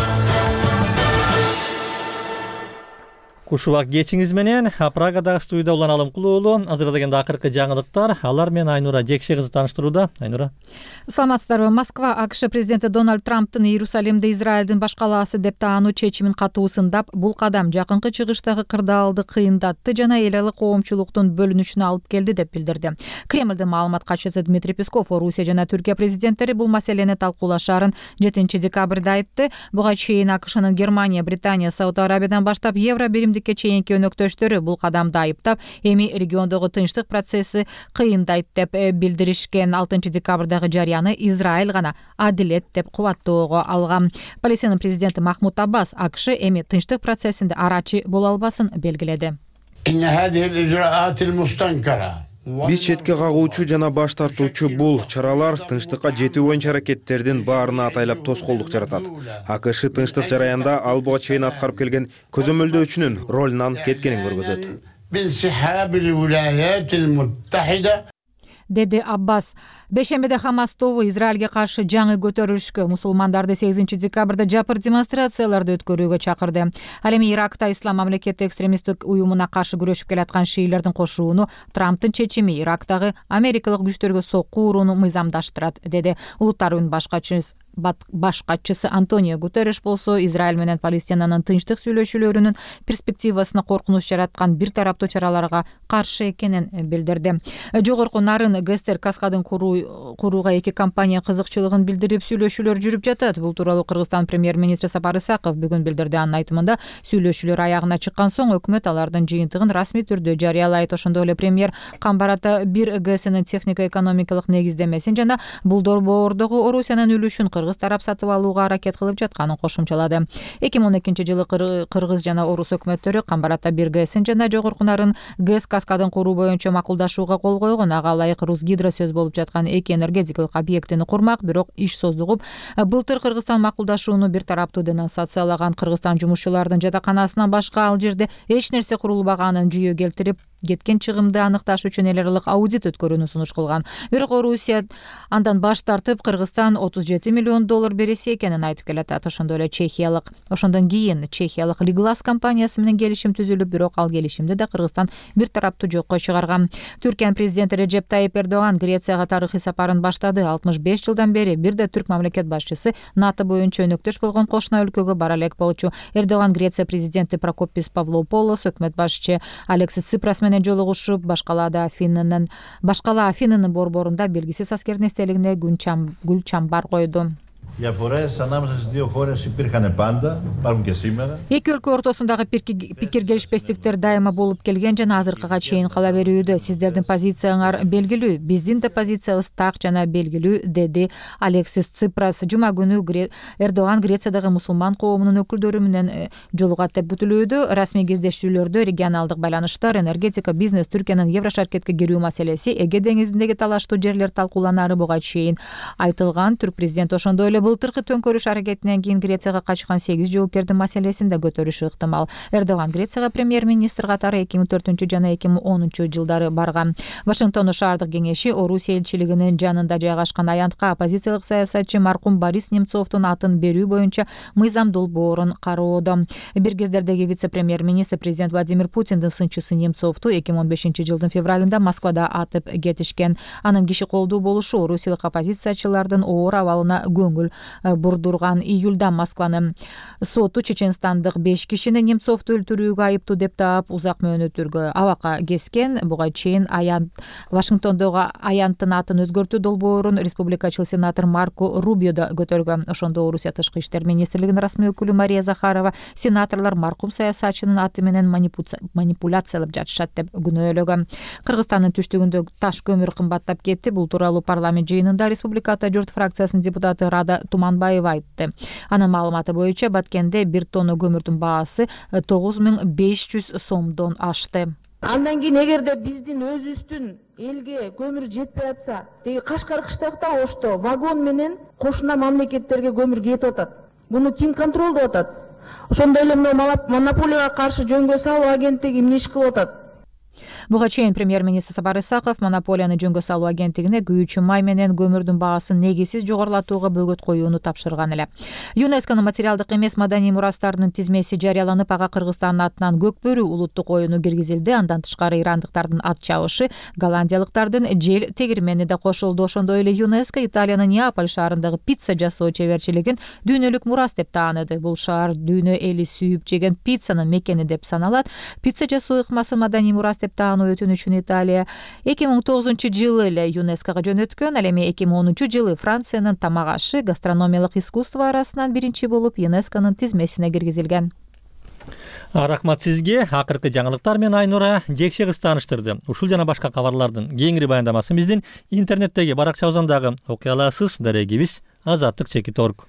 [SPEAKER 1] Кушубак кечиңиз менен Прагадагы студияда Улан Алымкулуу уулу азырдаган акыркы жаңылыктар. Алар менен Айнура Жекше кызы тааныштырууда. Айнура.
[SPEAKER 4] Саламатсыздарбы? Москва АКШ президенти Дональд Трамптын Иерусалимди Израилдин баш калаасы деп таануу чечимин катуу сындап, бул кадам жакынкы чыгыштагы кырдаалды кыйындатты жана эл аралык коомчулуктун бөлүнүшүнө алып келди деп билдирди. Кремлдин маалымат катчысы Дмитрий Песков Орусия жана Түркия президенттери бул маселени талкуулашаарын 7 декабрда айтты. Буга чейин АКШнын Германия, Британия, Сауд Арабиядан баштап евро биримдикке чейинки өнөктөштөрү бул кадамды айыптап, эми региондогу тынчтык процесси кыйындайт деп билдиришкен. 6 декабрдагы жарыяны Израиль гана адилет деп кубаттоого алган. Палестинанын президенти Махмуд Аббас АКШ эми тынчтык процессинде арачы боло албасын белгиледи.
[SPEAKER 22] Биз четке кагуучу жана баш тартуучу бул чаралар тынчтыкка жетүү боюнча аракеттердин баарына атайлап тоскоолдук жаратат. АКШ тынчтык жараянда ал буга чейин аткарып келген көзөмөлдөөчүнүн ролунан кеткенин көргөзөт.
[SPEAKER 4] Деди Аббас. Бейшембиде Хамас тобу Израилге каршы жаңы көтөрүлүшкө, мусулмандарды 8 декабрда жапыр демонстрацияларды өткөрүүгө чакырды. Ал эми Иракта ислам мамлекети экстремисттик уюмуна каршы күрөшүп келаткан шиилердин кошууну Трамптын чечими Ирактагы америкалык күчтөргө сокку урууну мыйзамдаштырат, деди. Улуттар уюмунун башкачысы Антонио Гутерриш болсо Израиль менен Палестинанын тынчтык сүйлөшүүлөрүнүн перспективасына коркунуч жараткан бир тараптуу чараларга каршы экенин билдирди. Жогорку нарын Гестер каскадын курууга эки компания кызыкчылыгын билдирип сүйлөшүүлөр жүрүп жатат. Бул тууралуу Кыргызстан премьер-министри Сапар Исаков бүгүн билдирди. Анын айтымында сүйлөшүүлөр аягына чыккан соң өкмөт алардын жыйынтыгын расмий түрдө жарыялайт. Ошондой эле премьер Камбарата 1 ГСнин технико-экономикалык негиздемесин жана бул борбордогу Орусиянын үлүшүн кыргыз тарап сатып алууга аракет кылып жатканын кошумчалады. 2012 жылы кыргыз жана орус өкмөттөрү Камбарата 1 ГСин жана жогорку нарын ГЭС каскадын куруу боюнча макулдашууга кол койгон. Ага ылайык Русгидро сөз болуп жаткан эки энергетикалык объектини курмак, бирок иш создугуп, былтыр Кыргызстан макулдашууну бир тараптуу денонсациялаган. Кыргызстан жумушчулардын жатаканасынан башка ал жерде эч нерсе курулбаганын жүйө келтирип, кеткен чыгымды аныкташ үчүн эл аралык аудит өткөрүүнү сунуш кылган. Бирок Орусия андан баш тартып, Кыргызстан 37 миллион доллар береси экенин айтып келатат. Ошондон кийин Чехиялык Лиглас компаниясы менен келишим түзүлүп, бирок ал келишимди да Кыргызстан бир тараптуу жокко чыгарган. Түркиянын президенти Реджеп Тайип Эрдоган Грецияга тарыхый сапарын баштады. 65 жылдан бери бир да түрк мамлекет башчысы НАТО боюнча өнөктөш болгон кошуна өлкөгө бара элек болчу. Эрдоган Греция президенти Прокопис Павлополос, өкмөт башчы Алексис Ципрас менен жолугушуп, башкала Афинынын борборунда белгисиз аскердин эстелигине гүл чамбар койду.
[SPEAKER 5] Διαφορές ανάμεσα στις δύο χώρες υπήρχαν πάντα, υπάρχουν και σήμερα.
[SPEAKER 4] Эки өлкө ортосундагы пикир келишпестиктер дайыма болуп келген жана азыркыга чейин кала берүүдө. Сиздердин позицияңар белгилүү, биздин да позициябыз так жана белгилүү, деди Алексис Ципрас. Жума күнү Эрдоган Грециядагы мусулман коомунун өкүлдөрү менен жолугат деп күтүлүүдө. Расмий кездешүүлөрдө регионалдык байланыштар, энергетика, бизнес, Түркиянын Еврошаркетке кирүү маселеси, Эге деңизиндеги талаштуу жерлер талкууланары буга чейин айтылган. Түрк президенти ошондой эле былтыркы төңкөрүш аракетинен кийин Грецияга качкан 8 жоокердин маселесин да көтөрүшү ыктымал. Эрдоган Грецияга премьер-министр катары 2004 жана 2010 жылдары барган. Вашингтондун шаардык кеңеши Орусия элчилигинин жанында жайгашкан аянтка оппозициялык саясатчы маркум Борис Немцовдун атын берүү боюнча мыйзам долбоорун кароодо. Бир кездердеги вице-премьер-министр президент Владимир Путиндин сынчысы Немцовду 2015 жылдын февралында Москвада атып кетишкен. Анын киши колдуу болушу орусиялык оппозициячылардын оор абалына көңүл бурдурган. Июлда Москванын соту Чеченстандык 5 кишини Немцовду өлтүрүүгө айыптуу деп таап, узак мөөнөттөргө абакка кескен. Буга чейин Вашингтондогу аянттын атын өзгөртүү долбоорун республикачыл сенатор Марко Рубио да көтөргөн. Ошондо Орусия тышкы иштер министрлигинин расмий өкүлү Мария Захарова сенаторлор маркум саясатчынын аты менен манипуляциялап жатышат деп күнөөлөгөн. Кыргызстандын түштүгүндө таш көмүр кымбаттап кетти. Бул тууралуу парламент жыйынында Республика Ата журт фракциясынын депутаты Рада Туманбаева айтты. Анын маалыматы боюнча Баткенде 1 тонна көмүрдүн баасы 9500 сомдон ашты.
[SPEAKER 6] Андан кийин эгерде биздин өзүбүздүн элге көмүр жетпей атса, теги Кашкар кыштакта ошто вагон менен кошуна мамлекеттерге көмүр кетип атат. Буну ким контролдоп атат? Ошондой эле монополияга каршы жөнгө салуу агенттиги эмне иш кылып атат?
[SPEAKER 4] Буга чейин премьер-министр Сапар Исаков монополияны жөнгө салуу агенттигине күйүүчү май менен көмүрдүн баасын негизсиз жогорулатууга бөгөт коюуну тапшырган эле. ЮНЕСКОнун материалдык эмес маданий мурастарынын тизмеси жарыяланып, ага Кыргызстандын атынан көк бөрү улуттук оюну киргизилди. Андан тышкары ирандыктардын ат чабышы, голландиялыктардын жел тегирмени да кошулду. Ошондой эле ЮНЕСКО Италиянын Неаполь шаарындагы пицца жасоо чеберчилигин дүйнөлүк мурас деп тааныды. Бул шаар дүйнө эли сүйүп жеген пиццанын мекени деп саналат. Пицца жасоо ыкмасы маданий мурас деп таануу өтүнүчүн Италия 2009 жылы эле ЮНЕСКОга жөнөткөн. Ал эми 2010 жылы Франциянын тамак ашы, гастрономиялык искусство арасынан биринчи болуп ЮНЕСКонун тизмесине киргизилген.
[SPEAKER 1] Рахмат сизге. Акыркы жаңылыктар менен Айнура Жекше кыз тааныштырды. Ушул жана башка кабарлардын кеңири баяндамасын биздин интернеттеги баракчабыздан окуй аласыз. Дарегибиз azatlyk.org.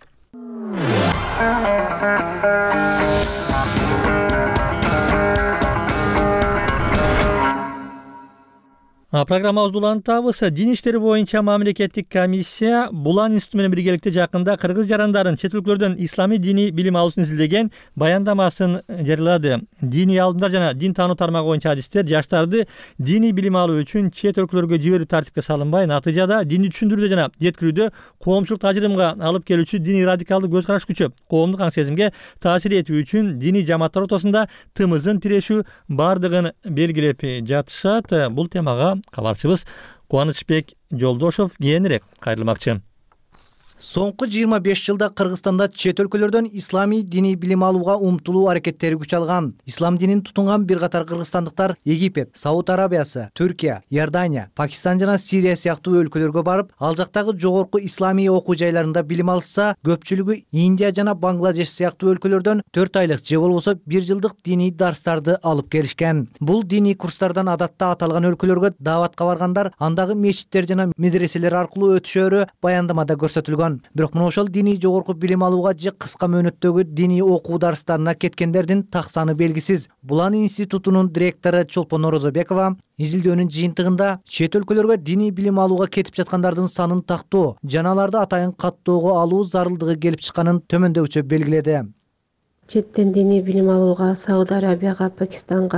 [SPEAKER 1] Программабызды улантабыз. Дин иштери боюнча мамлекеттик комиссия Булан институту менен биргеликте жакында кыргыз жарандарын чет өлкөлөрдөн исламий диний билим алуусун изилдеген баяндамасын жарыялады. Диний алымдар жана дин таануу тармагы боюнча адистер жаштарды диний билим алуу үчүн чет өлкөлөргө жиберүү тартипке салынбай, натыйжада динди түшүндүрүүдө жана жеткирүүдө коомчулук тажрыйымга алып келүүчү диний радикалдуу көз караш күчөп, коомдук аң сезимге таасир этүү үчүн диний жамааттар ортосунда тымызын тирешүү бардыгын белгилеп жатышат. Бул темага кабарчыбыз Кубанычбек Жолдошов кээинирээк кайрылмакчы.
[SPEAKER 23] Соңку 25 жылда Кыргызстанда чет өлкөлөрдөн исламий диний билим алууга умтулуу аракеттери күч алган. Ислам динин тутунган бир катар кыргызстандыктар Египет, Сауд Арабиясы, Түркия, Иордания, Пакистан жана Сирия сыяктуу өлкөлөргө барып, ал жактагы жогорку исламий окуу жайларында билим алса, көпчүлүгү Индия жана Бангладеш сыяктуу өлкөлөрдөн 4 айлык же болбосо 1 жылдык диний дарстарды алып келишкен. Бул диний курстардан адатта аталган өлкөлөргө дааватка баргандар андагы мечиттер жана медреселер аркылуу өтүшөрү баяндамада көрсөтүлгөн. Бирок мына ошол диний жогорку билим алууга же кыска мөөнөттөгү диний окуу дарстарына кеткендердин так саны белгисиз. Булан институтунун директору Чолпон Орозобекова изилдөөнүн жыйынтыгында чет өлкөлөргө диний билим алууга кетип жаткандардын санын тактоо жана аларды атайын каттоого алуу зарылдыгы келип чыкканын төмөндөгүчө белгиледи.
[SPEAKER 24] Четтен диний билим алууга Сауд Арабияга, Пакистанга,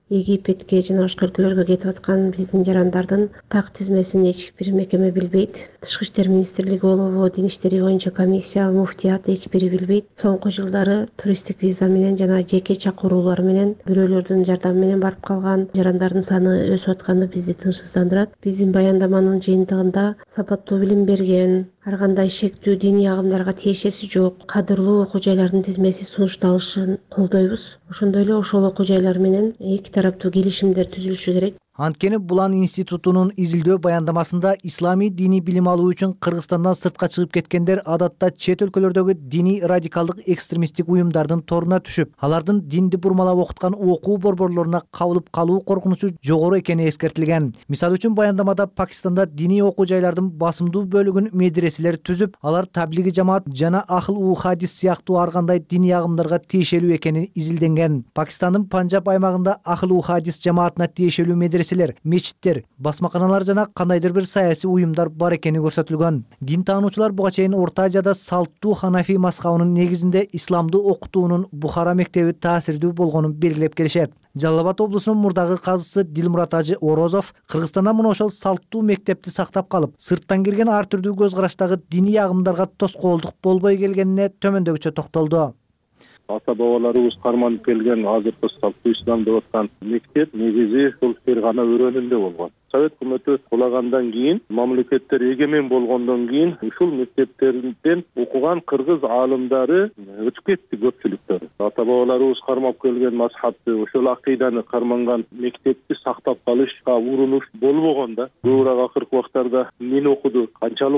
[SPEAKER 7] Египетке жана башка өлкөлөргө кетип аткан биздин жарандардын так тизмесин эч бир мекеме билбейт. Тышкы иштер министрлиги болобу, дин иштери боюнча комиссия, муфтият эч бири билбейт. Соңку жылдары туристтик виза менен жана жеке чакыруулар менен бирөөлөрдүн жардамы менен барып калган жарандардын саны өсүп атканы бизди тынчсыздандырат. Биздин баяндаманын жыйынтыгында сапаттуу билим берген, ар кандай шектүү диний агымдарга тиешеси жок, кадырлуу окуу жайлардын тизмеси сунушталышын колдойбуз. Ошондой эле ошол окуу жайлар менен эки тараптуу келишимдер түзүлүшү керек.
[SPEAKER 23] Анткени Булан институтунун изилдөө баяндамасында исламий диний билим алуу үчүн Кыргызстандан сыртка чыгып кеткендер адатта чет өлкөлөрдөгү диний радикалдык экстремисттик уюмдардын торуна түшүп, алардын динди бурмалап окуткан окуу борборлоруна кабылып калуу коркунучу жогору экени эскертилген. Мисалы үчүн баяндамада Пакистанда диний окуу жайлардын басымдуу бөлүгүн медреселер түзүп, алар таблиги жамаат жана ахыл хадис сыяктуу ар кандай диний агымдарга тиешелүү экени изилденген. Пакистандын Панджаб аймагында ахыл хадис жамаатына тиешелүү медреселер, мечиттер, басмаканалар жана кандайдыр бир саясий уюмдар бар экени көрсөтүлгөн. Дин таануучулар буга чейин Орто Азияда салттуу ханафи мазхабынын негизинде исламды окутуунун Бухара мектеби таасирдүү болгонун белгилеп келишет. Жалал Абад облусунун мурдагы казысы Дилмурат Ажы Орозов Кыргызстанда мына ошол салттуу мектепти сактап калып, сырттан кирген ар түрдүү көз караштагы диний агымдарга тоскоолдук болбой келгенине төмөндөгүчө токтолду.
[SPEAKER 9] Ата бабаларыбыз карманып келген азыркы салттуу ислам деп аткан мектеп негизи ушул Фергана өрөөнүндө болгон. Совет өкмөтү кулагандан кийин, мамлекеттер эгемен болгондон кийин ушул мектептерден окуган кыргыз аалымдары өтүп кетти көпчүлүктөрү. Ата бабаларыбыз кармап келген мазхабты, ошол акыйданы карманган мектепти сактап калышка урунуш болбогон да. Көбүрөөк акыркы убактарда эмне окуду,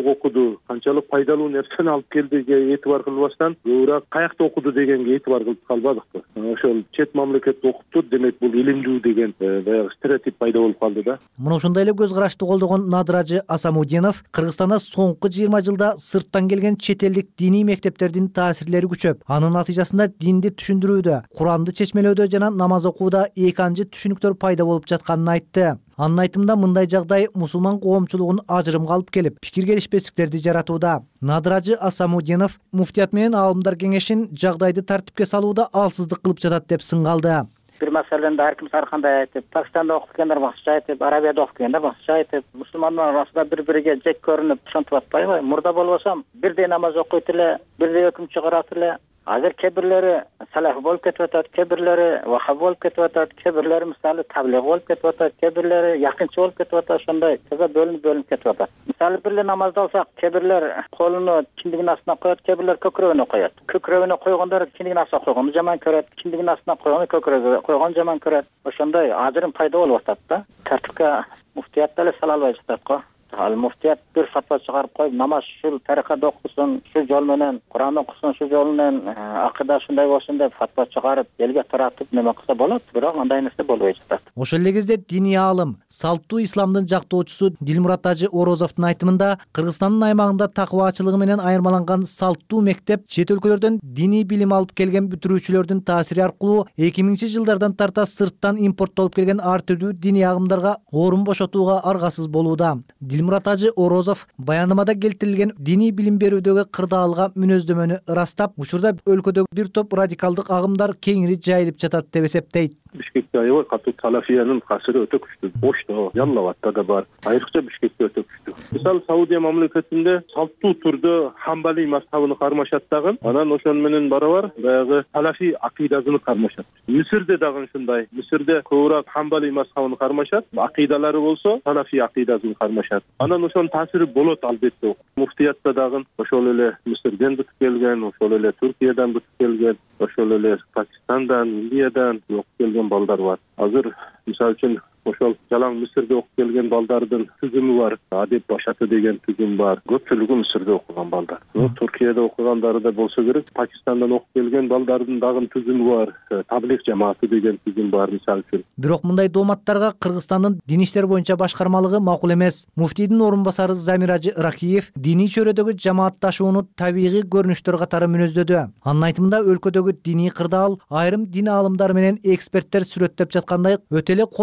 [SPEAKER 9] канчалык пайдалуу нерсени алып келдиге этибар кылбастан, көбүрөөк каякта окуду дегенге этибар кылып калбадыкпы. Ошол чет мамлекетте окутту, демек бул илимдүү деген баягы стереотип пайда болуп калды да.
[SPEAKER 23] Ошондой эле көз карашты колдогон Надыражы Асамудинов Кыргызстанда соңку 20 жылда сырттан келген чет элдик диний мектептердин таасирлери күчөп, анын натыйжасында динди түшүндүрүүдө, Куранды чечмелөөдө жана намаз окууда эканчы түшүнүктөр пайда болуп жатканын айтты. Анын айтымында мындай жагдай мусулман коомчулугун ажырымга алып келип, пикир келишпестиктерди жаратууда. Надыражы Асамудинов муфтият менен аалымдар кеңешин жагдайды тартипке салууда алсыздык кылып жатат деп сынгалды.
[SPEAKER 10] Bir masalende her kimse arkanda aytıp, Pakistan'da okuyanlar bakışça aytıp, Arabiyada okuyanlar bakışça aytıp, Müslümanlar arasında birbiriga jek görünüp şontup atpayбы. Murda bolbosam, birde namaz okuytile, birde hüküm çıgaratile. Hazır kebirleri salaf bolup ketip atat, kebirleri vahab bolup ketip atat, kebirleri misali tabliğ bolup ketip atat, kebirleri yakınçı bolup ketip atat, şonday kıza bölünüp ketip atat. Misali birle namazda olsak, kebirler kolunu kindigin astına koyat, kebirler kökreğine koyat. Kökreğine koyganlar kindigin astına koyganı jaman köret, kindigin astına koyganı kökreğine koygan jaman köret. Şonday ajırım payda bolup atat da. Tartipke muftiyatda ele sala alбай жатат го. Al muftiyat bir fatva çıkarıp koyup namaz şu tarikada okusun, şu yol menen, Kur'an okusun, şu yol menen, akıda şunday bolsun dep fatva çıkarıp elge taratıp neme kılsa bolat, biroq андай nерсе болбой жатат.
[SPEAKER 23] Ошол эле кезде диний аалым, салттуу исламдын жактоочусу Дилмурат Ажы Орозовдун айтымында Кыргызстандын аймагында такыбачылыгы менен айырмаланган салттуу мектеп чет өлкөлөрдөн диний билим алып келген бүтүрүүчүлөрдүн таасири аркылуу 2000-жылдардан тарта сырттан импорттолуп келген ар түрдүү диний агымдарга орун бошотууга аргасыз болууда. Дилмурат Ажы Орозов баяндамада келтирилген диний билим берүүдөгү кырдаалга мүнөздөмөнү ырастап, учурда өлкөдөгү бир топ радикалдык агымдар кеңири жайылып жатат деп эсептейт.
[SPEAKER 9] Бишкекте аябай катуу салафиянын касыры өтө күчтүү. Ошто, Яллабадта да бар. Айрыкча Бишкекте өтө күчтүү. Мисалы Саудия мамлекетинде салттуу түрдө хамбали мазхабын кармашат дагы, анан ошон менен барабар баягы салафи акыйдасын кармашат. Мисирде дагы ушундай. Мисирде көбүрөөк хамбали мазхабын кармашат, акыйдалары болсо салафи акыйдасын кармашат. Анан ошонун таасири болот албетте. Муфтиятта дагы ошол эле Мисирден бүтүп келген, ошол эле Түркиядан бүтүп келген, ошол эле Пакистандан, Индиядан окуп келген балдар бар. Азыр мисалы үчүн ошол жалаң Мисирде окуп келген балдардын түзүмү бар. Адеп башаты деген түзүм бар. Көпчүлүгү Мисирде окуган балдар. Түркияда окугандары да болсо керек. Пакистандан окуп келген балдардын дагы түзүмү бар. Таблиғ жамааты деген түзүм бар мисалы үчүн.
[SPEAKER 23] Бирок мындай дооматтарга Кыргызстандын дин иштер боюнча башкармалыгы макул эмес. Муфтийдин орун басары Замир Ажы Ракиев диний чөйрөдөгү жамаатташууну табигый көрүнүштөр катары мүнөздөдү. Анын айтымында өлкөдөгү диний кырдаал айрым дин аалымдары менен эксперттер сүрөттөп жаткандай өтө эле коркунучтуу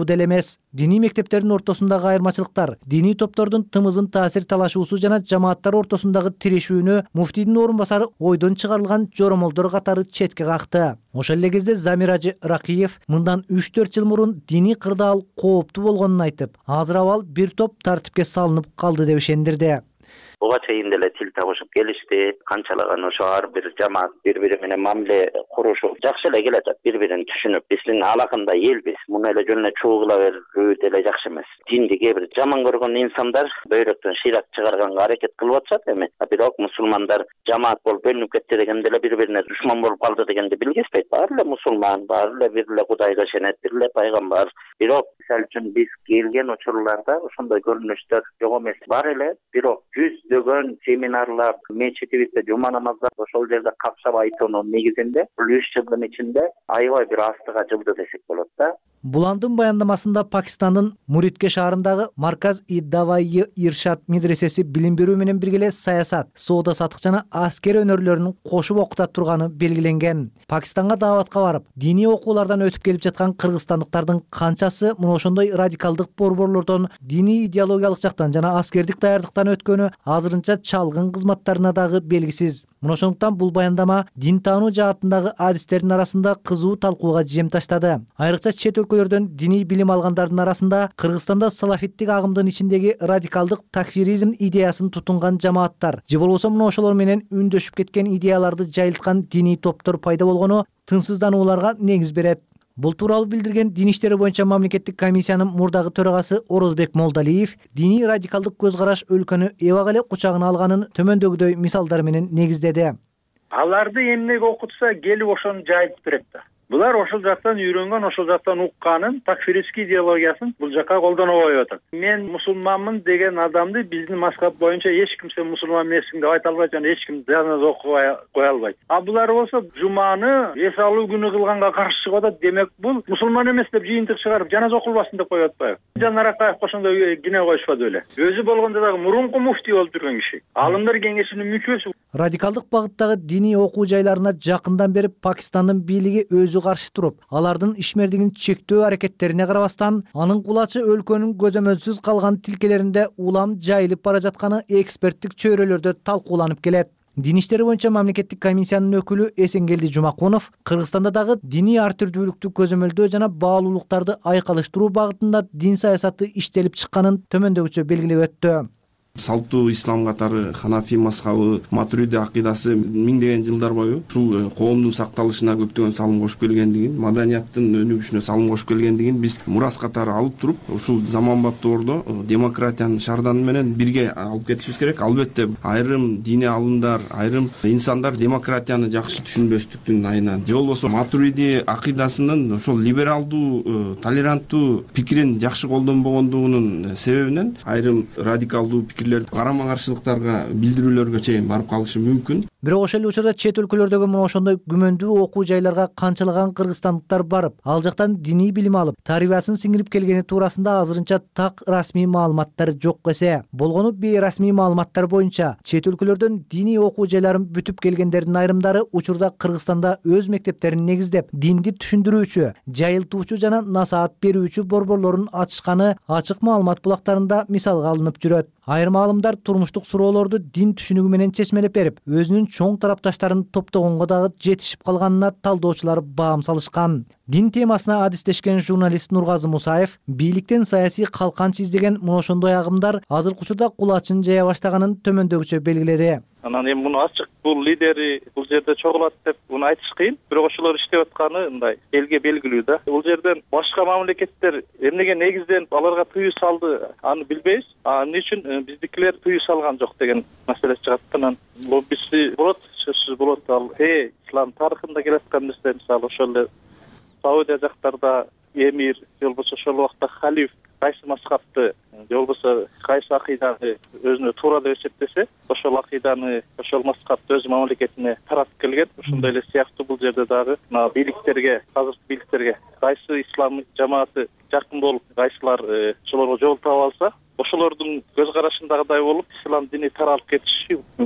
[SPEAKER 23] болуп деле эмес. Диний мектептердин ортосундагы айырмачылыктар, диний топтордун тымызын таасир талашуусу жана жамааттар ортосундагы тирешүүнү муфтийдин орун басары ойдон чыгарылган жоромолдор катары четке какты. Ошол эле кезде Замиражы Ракиев мындан 3-4 жыл мурун диний кырдаал кооптуу болгонун айтып, азыр абал бир топ тартипке салынып калды деп ишендирди.
[SPEAKER 2] Буга чейин деле тил табышып келишти. Канчалаган ошо ар бир жамаат бири-бири менен мамиле курушуп жакшы эле келатат, бири-бирин түшүнүп, биздин алакында элбиз. Муну эле жөнүнө чуугула берүү деле жакшы эмес. Динди кээ бир жаман көргөн инсандар бөйрөктөн шыйрак чыгарганга аракет кылып атышат эми. Бирок мусулмандар жамаат болуп бөлүнүп кетти дегенде эле бири-бирине душман болуп калды дегенди билгизбейт. Баары эле мусулман, баары эле бир эле Кудайга ишенет, бир эле пайгамбар. Бирок мисалы үчүн биз келген учурларда ошондой көрүнүштөр жок эмес. Бар эле, бирок жүздөгөн семинарлар, мечитибизде жума намазда ошол жерде капсап айтуунун негизинде бул 3 жылдын ичинде аябай бир астыга жылды десек болот да.
[SPEAKER 23] Буландын баяндамасында Пакистандын Муридке шаарындагы Марказ-и-Давайи Иршад медресеси билим берүү менен бирге эле саясат, соода саттык жана аскер өнөрлөрүн кошуп окута турганы белгиленген. Пакистанга дааватка барып, диний окуулардан өтүп келип жаткан кыргызстандыктардын канчасы мына ошондой радикалдык борборлордон, диний идеологиялык жактан жана аскердик даярдыктан өткөнү азырынча чалгын кызматтарына дагы белгисиз. Мына ошондуктан бул баяндама дин таануу жаатындагы адистердин арасында кызуу талкууга жем таштады. Айрыкча чет өлкөлөрдөн диний билим алгандардын арасында Кыргызстанда салафиттик агымдын ичиндеги радикалдык такфиризм идеясын тутунган жамааттар же болбосо мына ошолор менен үндөшүп кеткен идеяларды жайылткан диний топтор пайда болгону тынчсызданууларга негиз берет. Бул тууралуу билдирген Дин иштери боюнча мамлекеттик комиссиянын мурдагы төрагасы Орозбек Молдалиев диний радикалдык көз караш өлкөнү эбак эле кучагына алганын төмөндөгүдөй мисалдар менен негиздеди.
[SPEAKER 8] Аларды эмнеге окутса келип ошону жайып берет да. Булар ошол жактан үйрөнгөн, ошол жактан укканын такфиристский идеологиясын бул жакка колдоно койуп атат. Мен мусулманмын деген адамды биздин мазхаб боюнча эч ким сен мусулман эмессиң деп айта албайт жана эч ким жаназа окубай кое албайт. А булар болсо жуманы эс алуу күнү кылганга каршы чыгып атат. Демек бул мусулман эмес деп жыйынтык чыгарып жаназа окулбасын деп коюп атпайбы? Жанар Акаевге ошондой кине коюшпады беле. Өзү болгондо дагы мурунку муфтий болуп жүргөн киши. Алымдар кеңешинин мүчөсү.
[SPEAKER 23] Радикалдык багыттагы диний окуу жайларына жакындан бери Пакистандын бийлиги өзү каршы туруп, алардын ишмердигин чектөө аракеттерине карабастан, анын кулачы өлкөнүн көзөмөлсүз калган тилкелеринде улам жайылып бара жатканы эксперттик чөйрөлөрдө талкууланып келет. Дин иштери боюнча мамлекеттик комиссиянын өкүлү Эсенгелди Жумакунов Кыргызстанда дагы диний ар түрдүүлүктү көзөмөлдөө жана баалуулуктарды айкалыштыруу багытында дин саясаты иштелип чыкканын төмөндөгүчө белгилеп өттү.
[SPEAKER 12] Салттуу ислам катары Ханафи мазхабы, Матуриди акыйдасы миңдеген жылдар бою ушул коомдун сакталышына көптөгөн салым кошуп келгендигин, маданияттын өнүгүшүнө салым кошуп келгендигин биз мурас катары алып туруп, ушул заманбап доордо демократиянын шарданы менен бирге алып кетишибиз керек. Албетте айрым диний алымдар, айрым инсандар демократияны жакшы түшүнбөстүктүн айынан же болбосо Матуриди акыйдасынын ошол либералдуу, толеранттуу пикирин жакшы колдонбогондугунун себебинен айрым радикалдуу карама каршылыктарга билдирүүлөргө чейин барып калышы мүмкүн.
[SPEAKER 23] Бирок ошол эле учурда чет өлкөлөрдөгү мына ошондой күмөндүү окуу жайларга канчалаган кыргызстандыктар барып, ал жактан диний билим алып, тарбиясын сиңирип келгени туурасында азырынча так расмий маалыматтар жок эсе. Болгону бейрасмий маалыматтар боюнча чет өлкөлөрдөн диний окуу жайларын бүтүп келгендердин айрымдары учурда Кыргызстанда өз мектептерин негиздеп, динди түшүндүрүүчү, жайылтуучу жана насаат берүүчү борборлорун ачышканы ачык маалымат булактарында мисалга алынып жүрөт. Айрым аалымдар турмуштук суроолорду дин түшүнүгү менен чечмелеп берип, өзүнүн чоң тарапташтарын топтогонго дагы жетишип калганына талдоочулар баам салышкан. Дин темасына адистешкен журналист Нургазы Мусаев бийликтен саясий калканч издеген мына ошондой агымдар азыркы учурда кулачын жая баштаганын төмөндөгүчө белгиледи.
[SPEAKER 24] Анан эми муну ачык бул лидери бул жерде чогулат деп муну айтыш кыйын. Бирок ошолор иштеп атканы мындай элге белгилүү да. Бул жерден башка мамлекеттер эмнеге негизденип аларга тыюу салды, аны билбейбиз. Эмне үчүн биздикилер тыюу салган жок деген маселе чыгат. Анан лоббиси болот, сөзсүз болот. Ал ислам тарыхында келаткан нерсе, мисалы ошол эле Саудия жактарда эмир, же болбосо ошол убакта халиф кайсы мазхабты, же болбосо кайсы акыйданы өзүнө туура деп эсептесе, ошол акыйданы, ошол мазхабты өз мамлекетине таратып келген. Ошондой эле сыяктуу бул жерде дагы мына бийликтерге, азыркы бийликтерге кайсы ислам жамааты жакын болуп, кайсылар ошолорго жол таап алса, ошолордун көз карашындагыдай болуп, ислам дини таралып кетиши мүмкүн.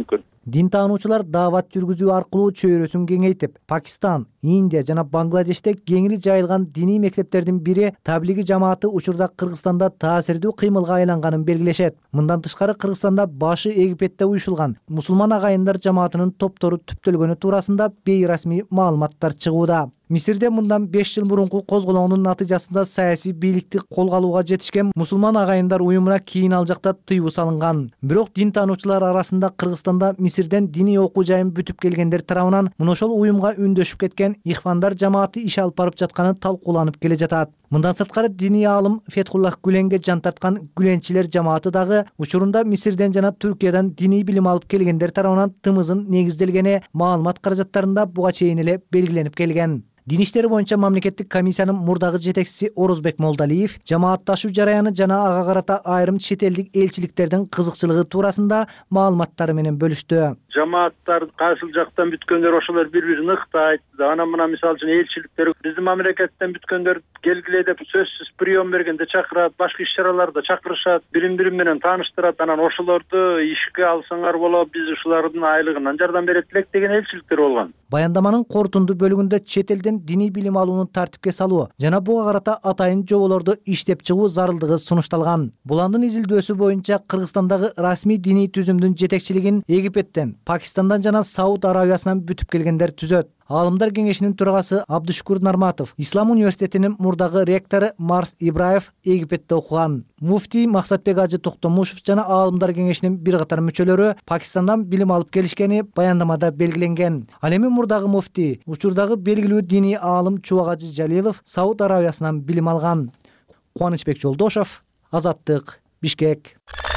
[SPEAKER 23] Дин таануучулар даават жүргүзүү аркылуу чөйрөсүн кеңейтип, Пакистан, Индия жана Бангладеште кеңири жайылган диний мектептердин бири таблиги жамааты учурда Кыргызстанда таасирдүү кыймылга айланганын белгилешет. Мындан тышкары Кыргызстанда башы Египетте уюшулган мусулман агайындар жамаатынын топтору түптөлгөнү туурасында бейрасмий маалыматтар чыгууда. Мисирде мындан 5 жыл мурунку козголооңдун натыйжасында саясий бийликти колго алууга жетишкен мусулман агайындар уюмуна кийин ал жакта тыюу салынган. Бирок дин таануучулар арасында Кыргызстанда Мисирден диний окуу жайын бүтүп келгендер тарабынан мына ошол уюмга үндөшүп кеткен ихвандар жамааты иш алып барып жатканы талкууланып келе жатат. Мындан сырткары диний аалым Фетхуллах Гүленге жан тарткан Гүленчилер жамааты дагы учурунда Мисирден жана Түркиядан диний билим алып келгендер тарабынан тымызын негизделгени маалымат каражаттарында буга чейин эле белгиленип келген. Дин иштери боюнча мамлекеттик комиссиянын мурдагы жетекчиси Орозбек Молдалиев жамаатташуу жараяны жана ага карата айрым чет элдик элчиликтердин кызыкчылыгы туурасында маалыматтары менен бөлүштү.
[SPEAKER 8] Жамааттар кайсыл жактан бүткөндөр ошолор бири-бирин ыктайт. Анан мына мисалы үчүн элчиликтер биздин мамлекеттен бүткөндөр келгиле деп сөзсүз прием бергенде чакырат, башка иш-чараларда чакырышат, бирин-бири менен тааныштырат. Анан ошолорду ишке алсаңар болот, биз ушулардын айлыгынан жардам берет элек деген элчиликтер болгон.
[SPEAKER 23] Баяндаманын корутунду бөлүгүндө чет элден диний билим алууну тартипке салуу жана буга карата атайын жоболорду иштеп чыгуу зарылдыгы сунушталган. Буландын изилдөөсү боюнча Кыргызстандагы расмий диний түзүмдүн жетекчилигин Египеттен, Пакистандан жана Сауд Арабиясынан бүтүп келгендер түзөт. Аалымдар кеңешинин төрагасы Абдушкур Нарматов, Ислам университетинин мурдагы ректору Марс Ибраев Египетте окуган. Муфтий Максатбек Ажы Токтомушев жана аалымдар кеңешинин бир катар мүчөлөрү Пакистандан билим алып келишкени баяндамада белгиленген. Ал эми мурдагы муфтий, учурдагы белгилүү диний аалым Чубак Ажы Жалилов Сауд Арабиясынан билим алган. Кубанычбек Жолдошев, Азаттык, Бишкек.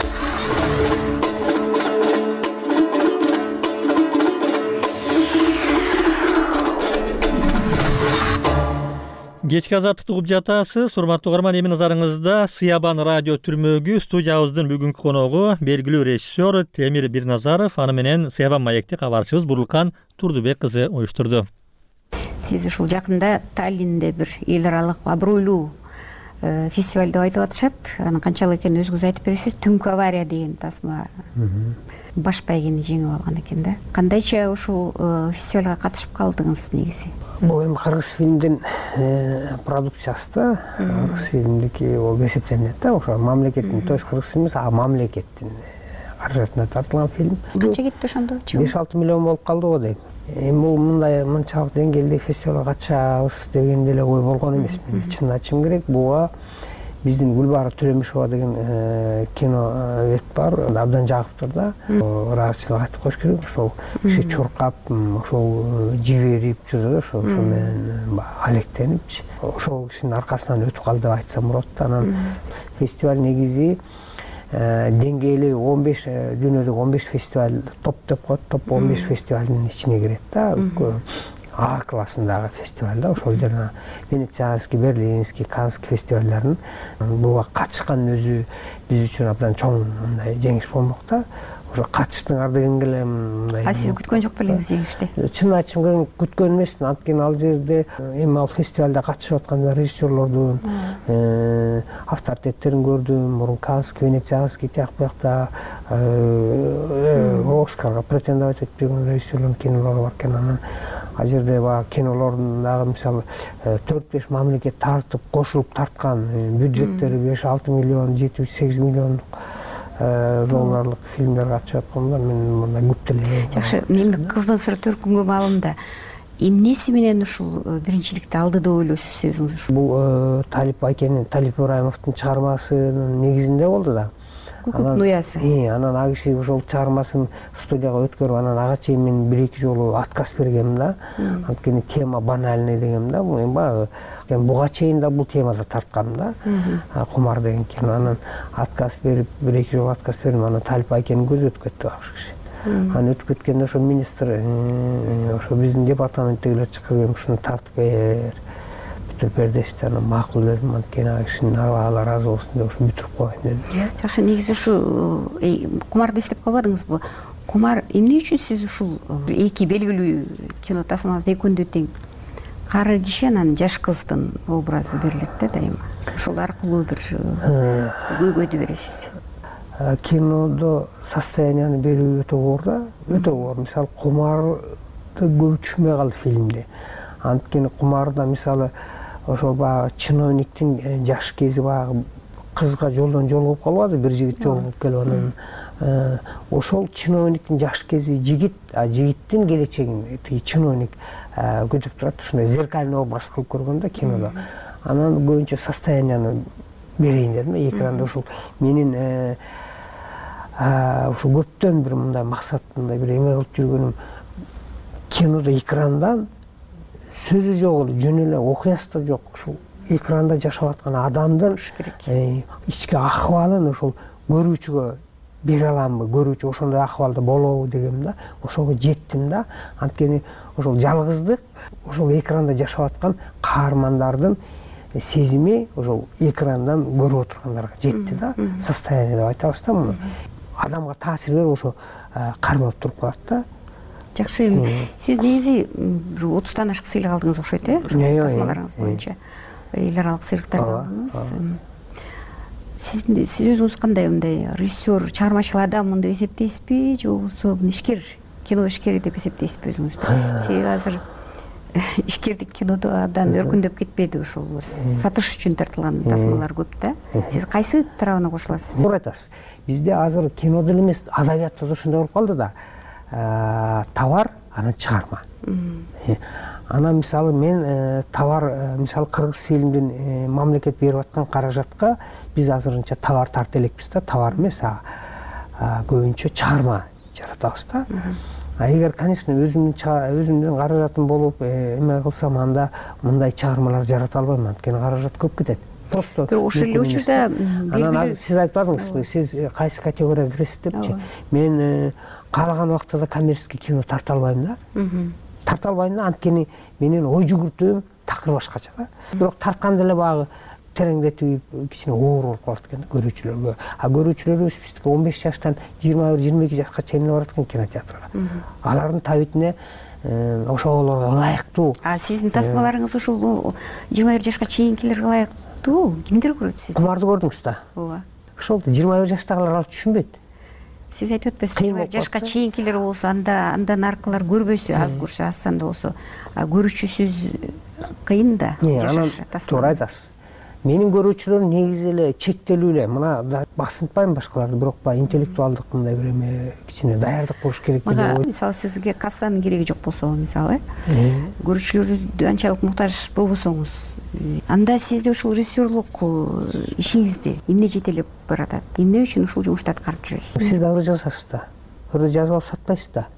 [SPEAKER 1] Кечки азаттыкты угуп жатасыз. Урматтуу угарман, эми назарыңызда Сыябан радио түрмөгү студиябыздын бүгүнкү коногу белгилүү режиссер Темир Бирназаров, аны менен Сыябан маекти кабарчыбыз Бурлукан Турдубек кызы уюштурду.
[SPEAKER 13] Сиз ушул жакында Таллинде бир эл аралык абройлуу фестиваль деп айтып атышат. Анын канчалык экенин өзүңүз айтып бересиз. Түнкү авария деген тасма баш байгени жеңип алган экен да. Кандайча ушул фестивалга катышып калдыңыз негизи?
[SPEAKER 14] Бул эми кыргыз фильмдин продукциясы да. Кыргыз фильмдики ол эсептелинет да. Ошо мамлекеттин, то есть кыргыз фильми, мамлекеттин каражатына тартылган фильм.
[SPEAKER 13] Канча кетти ошондо?
[SPEAKER 14] 5-6 миллион болуп калды го дейм. Эми бул мынчалык деңгээлде фестивалга катышабыз деген деле ой болгон эмес. Мен чынын айтышым керек, буга биздин Гүлбара Төлөмүшова деген кино вет бар, абдан жагып тур да. Ыраазычылык айтып коюш керек. Ошол киши чуркап, ошол жиберип жүрдү, ошол менен алектенипчи. Ошол кишинин аркасынан өтүп калды деп айтсам болот. Анан фестиваль негизи деңгээли 15 дүйнөдөгү 15 фестиваль топ деп коет. Топ 15 фестивалдын ичине кирет да. А классындагы фестиваль да. Ошол жана Венецианский, Берлинский, Канский фестивалдардын буга катышкандын өзү биз үчүн абдан чоң мындай жеңиш болмок да. Ошо катыштың ардыгын эле мындай.
[SPEAKER 13] А сиз күткөн жок белеңиз жеңишти?
[SPEAKER 14] Чын айтышым керек, күткөн эмесмин. Анткени ал жерде эми ал фестивалда катышып аткан режиссерлордун авторитеттерин көрдүм. Мурун Канский, Венецианский тияк буякта Оскарга претендовать этип жүргөн режиссерлордун кинолору бар экен. Анан ал жерде баягы кинолордун дагы мисалы 4-5 мамлекет тартып, кошулуп тарткан, бюджеттери 5-6 миллион, 7-8 миллиондук долларлык фильмдер катышып аткандар. Мен мындай көп деле.
[SPEAKER 13] Жакшы, эми Кыздын сыры төркүнгө маалында эмнеси менен ушул биринчиликти алды деп ойлойсуз өзүңүз?
[SPEAKER 14] Бул Талип Айкенин, Талип Ибраимовдун чыгармасынын негизинде болду да.
[SPEAKER 13] Көкөктүн уясы.
[SPEAKER 14] Анан ал киши ошол чыгармасын студияга өткөрүп, анан ага чейин мен 1-2 жолу отказ бергем да. Анткени тема банальный дегем да. Мен баягы буга чейин да бул темада тарткам да. Кумар деген кино. Анан отказ берип, 1-2 жолу отказ бердим. Анан Талип Айкенин көзү өтүп кетти бакшы киши. Анан өтүп кеткенде ошо министр, ошо биздин департаменттегилер чыгып келип ушуну тартып бер. Бүтүрүп бер дешти. Анан макул дедим. Анткени ал кишинин абалы ыраазы болсун деп ошо бүтүрүп коеюн дедим.
[SPEAKER 13] Жакшы, негизи ушу Кумарды эстеп калбадыңызбы? Кумар эмне үчүн сиз ушул эки белгилүү кино тасмаңызда экөөндө тең кары киши анан жаш кыздын образы берилет да дайыма. Ошол аркылуу бир көйгөйдү бересиз.
[SPEAKER 14] кинодо состоянияны берүү өтө оор да, өтө оор. Мисалы кумарды көп түшүнбөй калды фильмде. Анткени кумарда мисалы ошол баягы чиновниктин жаш кези баягы кызга жолдон жолугуп калбады, бир жигит жолугуп келип анан ошол чиновниктин жаш кези жигит, жигиттин келечегин тиги чиновник күтүп турат, ушундай зеркальный образ кылып көргөн да кинодо. Анан көбүнчө состоянияны берейин дедим, экранда ошол менин ушул көптөн бир мындай максат, мындай бир эме кылып жүргөнүм, кинодо экрандан сөзү жок эле, жөн эле окуясы да жок, ушул экранда жашап аткан адамдын ички акыбалын ошол көрүүчүгө бере аламбы, көрүүчү ошондой акыбалда болобу дегем да, ошого жеттим да. Анткени ошол жалгыздык, ошол экранда жашап аткан каармандардын сезими ошол экрандан көрүп отургандарга жетти да. Состояние деп айтабыз да муну. Адамга таасир берип ошо кармап туруп калат да.
[SPEAKER 13] Жакшы, сиз негизи бир 30-тан ашык сыйлык алдыңыз окшойт, тасмаларыңыз боюнча. Эл аралык сыйлыктарды алдыңыз. Сиз өзүңүз кандай мындай режиссер, чыгармачыл адаммын деп эсептейсизби, же болбосо ишкер, кино ишкери деп эсептейсизби өзүңүздү? Себеби азыр ишкердик кинодо абдан өркүндөп кетпеди, ошол сатыш үчүн тартылган тасмалар көп да. Сиз кайсы тарабына кошуласыз?
[SPEAKER 14] Туура айтасыз. Бизде азыр кинодо эле эмес, адабиятта да ушундай болуп калды да. Товар, анан чыгарма. Анан мисалы мен товар, мисалы кыргыз фильмдин мамлекет берип аткан каражатка биз азырынча товар тарта элекпиз да, товар эмес, көбүнчө чыгарма жаратабыз да. Эгер, конечно, өзүмдүн каражатым болуп эме кылсам, анда мындай чыгармалар жарата албайм, анткени каражат көп кетет. Просто
[SPEAKER 13] ошол эле учурда
[SPEAKER 14] анан сиз айтпадыңызбы, сиз кайсы категорияга киресиз депчи. Мен каалаган убакта да коммерческий кино тарта албайм да. Тарта албайм да, анткени менин ой жүгүртүүм такыр башкача да. Бирок тартканда эле баягы тереңдетип кичине оор болуп калат экен көрүүчүлөргө. Көрүүчүлөрүбүз биздики 15 жаштан 21-22 жашка чейин барат экен кинотеатрга. Алардын табитине ошолорго ылайыктуу.
[SPEAKER 13] Сиздин тасмаларыңыз ушул 21 жашка чейинкилерге ылайыктуу? Кимдер көрөт сизди?
[SPEAKER 14] Кумарды көрдүңүз да.
[SPEAKER 13] Ооба.
[SPEAKER 14] Ошол 21 жаштагылар алып түшүнбөйт.
[SPEAKER 13] Сиз айтып өтпөсүз, 21 жашка чейинкилер болсо андан аркылар көрбөсү, аз көрсө, аз санда болсо, көрүүчүсүз кыйын да жашашы.
[SPEAKER 14] Туура айтасыз. Менин көрүүчүлөрүм негизи эле чектелүү эле. Мына басынтпайм башкаларды, бирок баягы интеллектуалдык мындай бир эме кичине даярдык болуш керек деп ойлойм.
[SPEAKER 13] Мисалы сизге кассанын кереги жок болсо, мисалы, көрүүчүлөрдү анчалык муктаж болбосоңуз, анда сизде ушул режиссерлук ишиңизди эмне жетелеп баратат? Эмне үчүн ушул жумушту аткарып жүрөсүз?
[SPEAKER 14] Сиз дагы жазасыз да. Ырды жазып алып сатпайсыз да.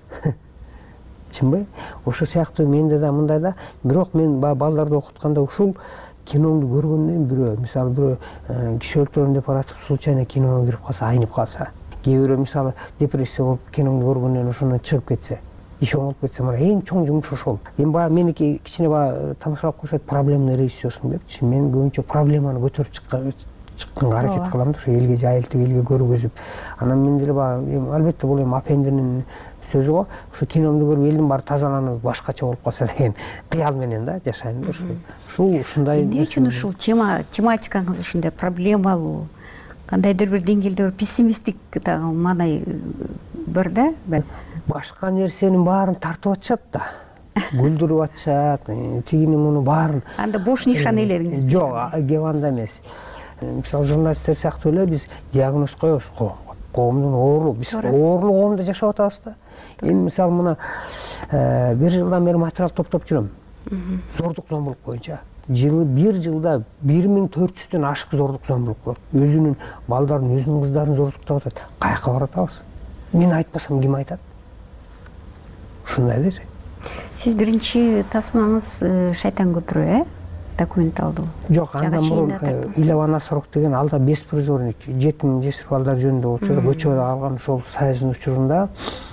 [SPEAKER 14] Чынбы? Ошол сыяктуу менде да мындай да, бирок мен балдарды окутканда ушул киномду көргөндөн бирөө, мисалы бирөө киши өлтүрөм деп баратып случайно киного кирип калса, айнып калса, кээ бирөө мисалы депрессия болуп киномду көргөндөн ошондон чыгып кетсе, иш оңолуп кетсе, мына эң чоң жумуш ошол. Эми баягы меники кичине баягы тамашалап коюшат, проблемный режиссерсуң депчи. Мен көбүнчө проблеманы көтөрүп чыкканга аракет кылам да, ошо элге жайылтып, элге көргөзүп. Анан мен деле баягы албетте бул эми апендинин сөзү го, ушу киномду көрүп элдин баары тазаланып башкача болуп калса деген кыял менен да жашайм да. Ушундай.
[SPEAKER 13] Эмне үчүн ушул тематикаңыз ушундай проблемалуу, кандайдыр бир деңгээлде пессимисттик дагы маанай бар да?
[SPEAKER 14] Башка нерсенин баарын тартып атышат да. Күлдүрүп атышат, тигини муну баарын.
[SPEAKER 13] Анда бош нишан эледиңизби?
[SPEAKER 14] Жок, кеп анда эмес. Мисалы журналисттер сыяктуу эле биз диагноз коебуз коомго. Коомдун оорлугу, биз оорлуу коомдо жашап атабыз да. Эми мисалы мына бир жылдан бери материал топтоп жүрөм. Зордук зомбулук боюнча. Бир жылда 1400дөн ашык зордук зомбулук болот. Өзүнүн балдарын, өзүнүн кыздарын зордуктап атат. Каяка баратабыз? Мен айтпасам ким айтат? Ушундай эле.
[SPEAKER 13] Сиз биринчи тасмаңыз Шайтан көпүрө, документалдуу.
[SPEAKER 14] Жок, андан мурун Илевана Сорок деген алда беспризорник, жетим жесир балдар жөнүндө учурда көчөдө калган ошол Союздун учурунда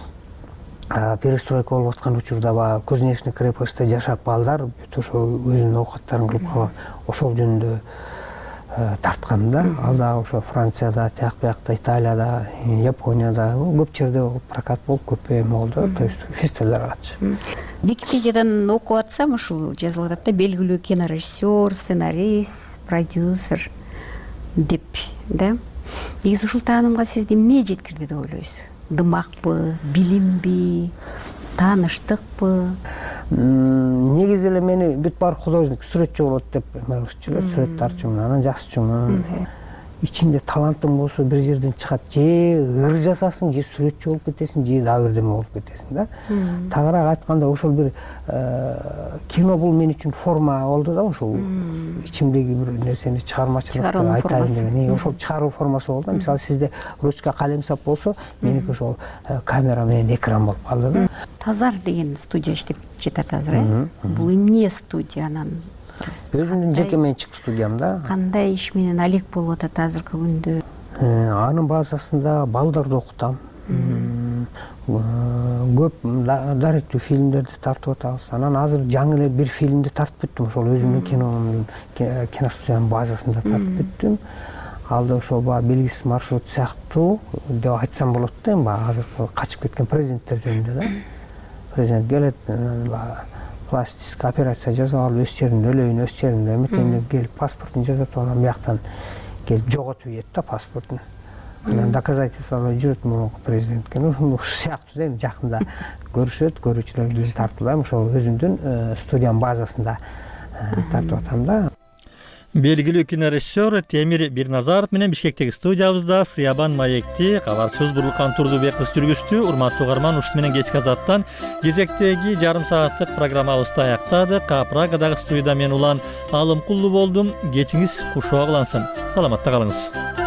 [SPEAKER 14] перестройка болуп аткан учурда баягы Кузнечный крепостьте жашап балдар бүт ошо өзүнүн оокаттарын кылып калган, ошол жөнүндө тарткан да. Ал дагы ошо Францияда, тияк биякта, Италияда, Японияда көп жерде прокат болуп, көп эме болду, то есть фестивалдарга катышып.
[SPEAKER 13] Википедиядан окуп атсам, ушул жазылып атат да, белгилүү кинорежиссер, сценарист, продюсер деп, да. негизи ушул таанымга сизди эмне жеткирди деп ойлойсуз? Дымакпы, билимби, тааныштыкпы?
[SPEAKER 14] Негизи эле мени бүт баары художник, сүрөтчү болот деп эмелишчү, сүрөт тартчумун, анан жазчумун. Ичинде талантың болсо бир жерден чыгат, же ыр жасасың, же сүрөтчү болуп кетесиң, же дагы бирдеме болуп кетесиң да. Тагыраак айтканда ошол бир кино бул мен үчүн форма болду да, ошол ичимдеги бир нерсени чыгармачылыкты айтайын деген. Ошол чыгаруу формасы болду. Мисалы сизде ручка калем сап болсо, меники ошол камера менен экран болуп калды да.
[SPEAKER 13] Тазар деген студия иштеп жатат азыр, э? Бул эмне студия анан?
[SPEAKER 14] Өзүмдүн жеке менчик студиямда.
[SPEAKER 13] Кандай иш менен алек болуп атат азыркы күндө?
[SPEAKER 14] Анын базасында балдарды окутам. Көп даректүү фильмдерди тартып атабыз. Анан азыр жаңы эле бир фильмди тартып бүттүм. Ошол өзүмдүн киностудиянын базасында тартып бүттүм. Алда ошол баягы белгисиз маршрут сыяктуу деп айтсам болот да, азыр качып кеткен президенттер жөнүндө да. Президент келет, пластический операция жасап алып, өз жеринде өлөйүн, өз жеринде эметейин келип паспортун жасап, анан бияктан келип жоготуп ийет да паспортун. Анан доказательстволор жүрөт мурунку президентке. Ушул сыяктуу да, жакында көрүшөт, көрүүчүлөр биз тартуулайм, ошол өзүмдүн студиянын базасында тартып атам да.
[SPEAKER 1] Белгилүү кинорежиссер Темир Бирназаров менен Бишкектеги студиябызда Сыябан маекти кабарчыбыз Бурлукан Турдубек кыз жүргүздү. Урматтуу угарман, ушуну менен кечки азаттан кезектеги жарым сааттык программабызды аяктадык. Прагадагы студияда мен Улан Алымкулду болдум. Кечиңиз кушоо кылансын. Саламатта калыңыз.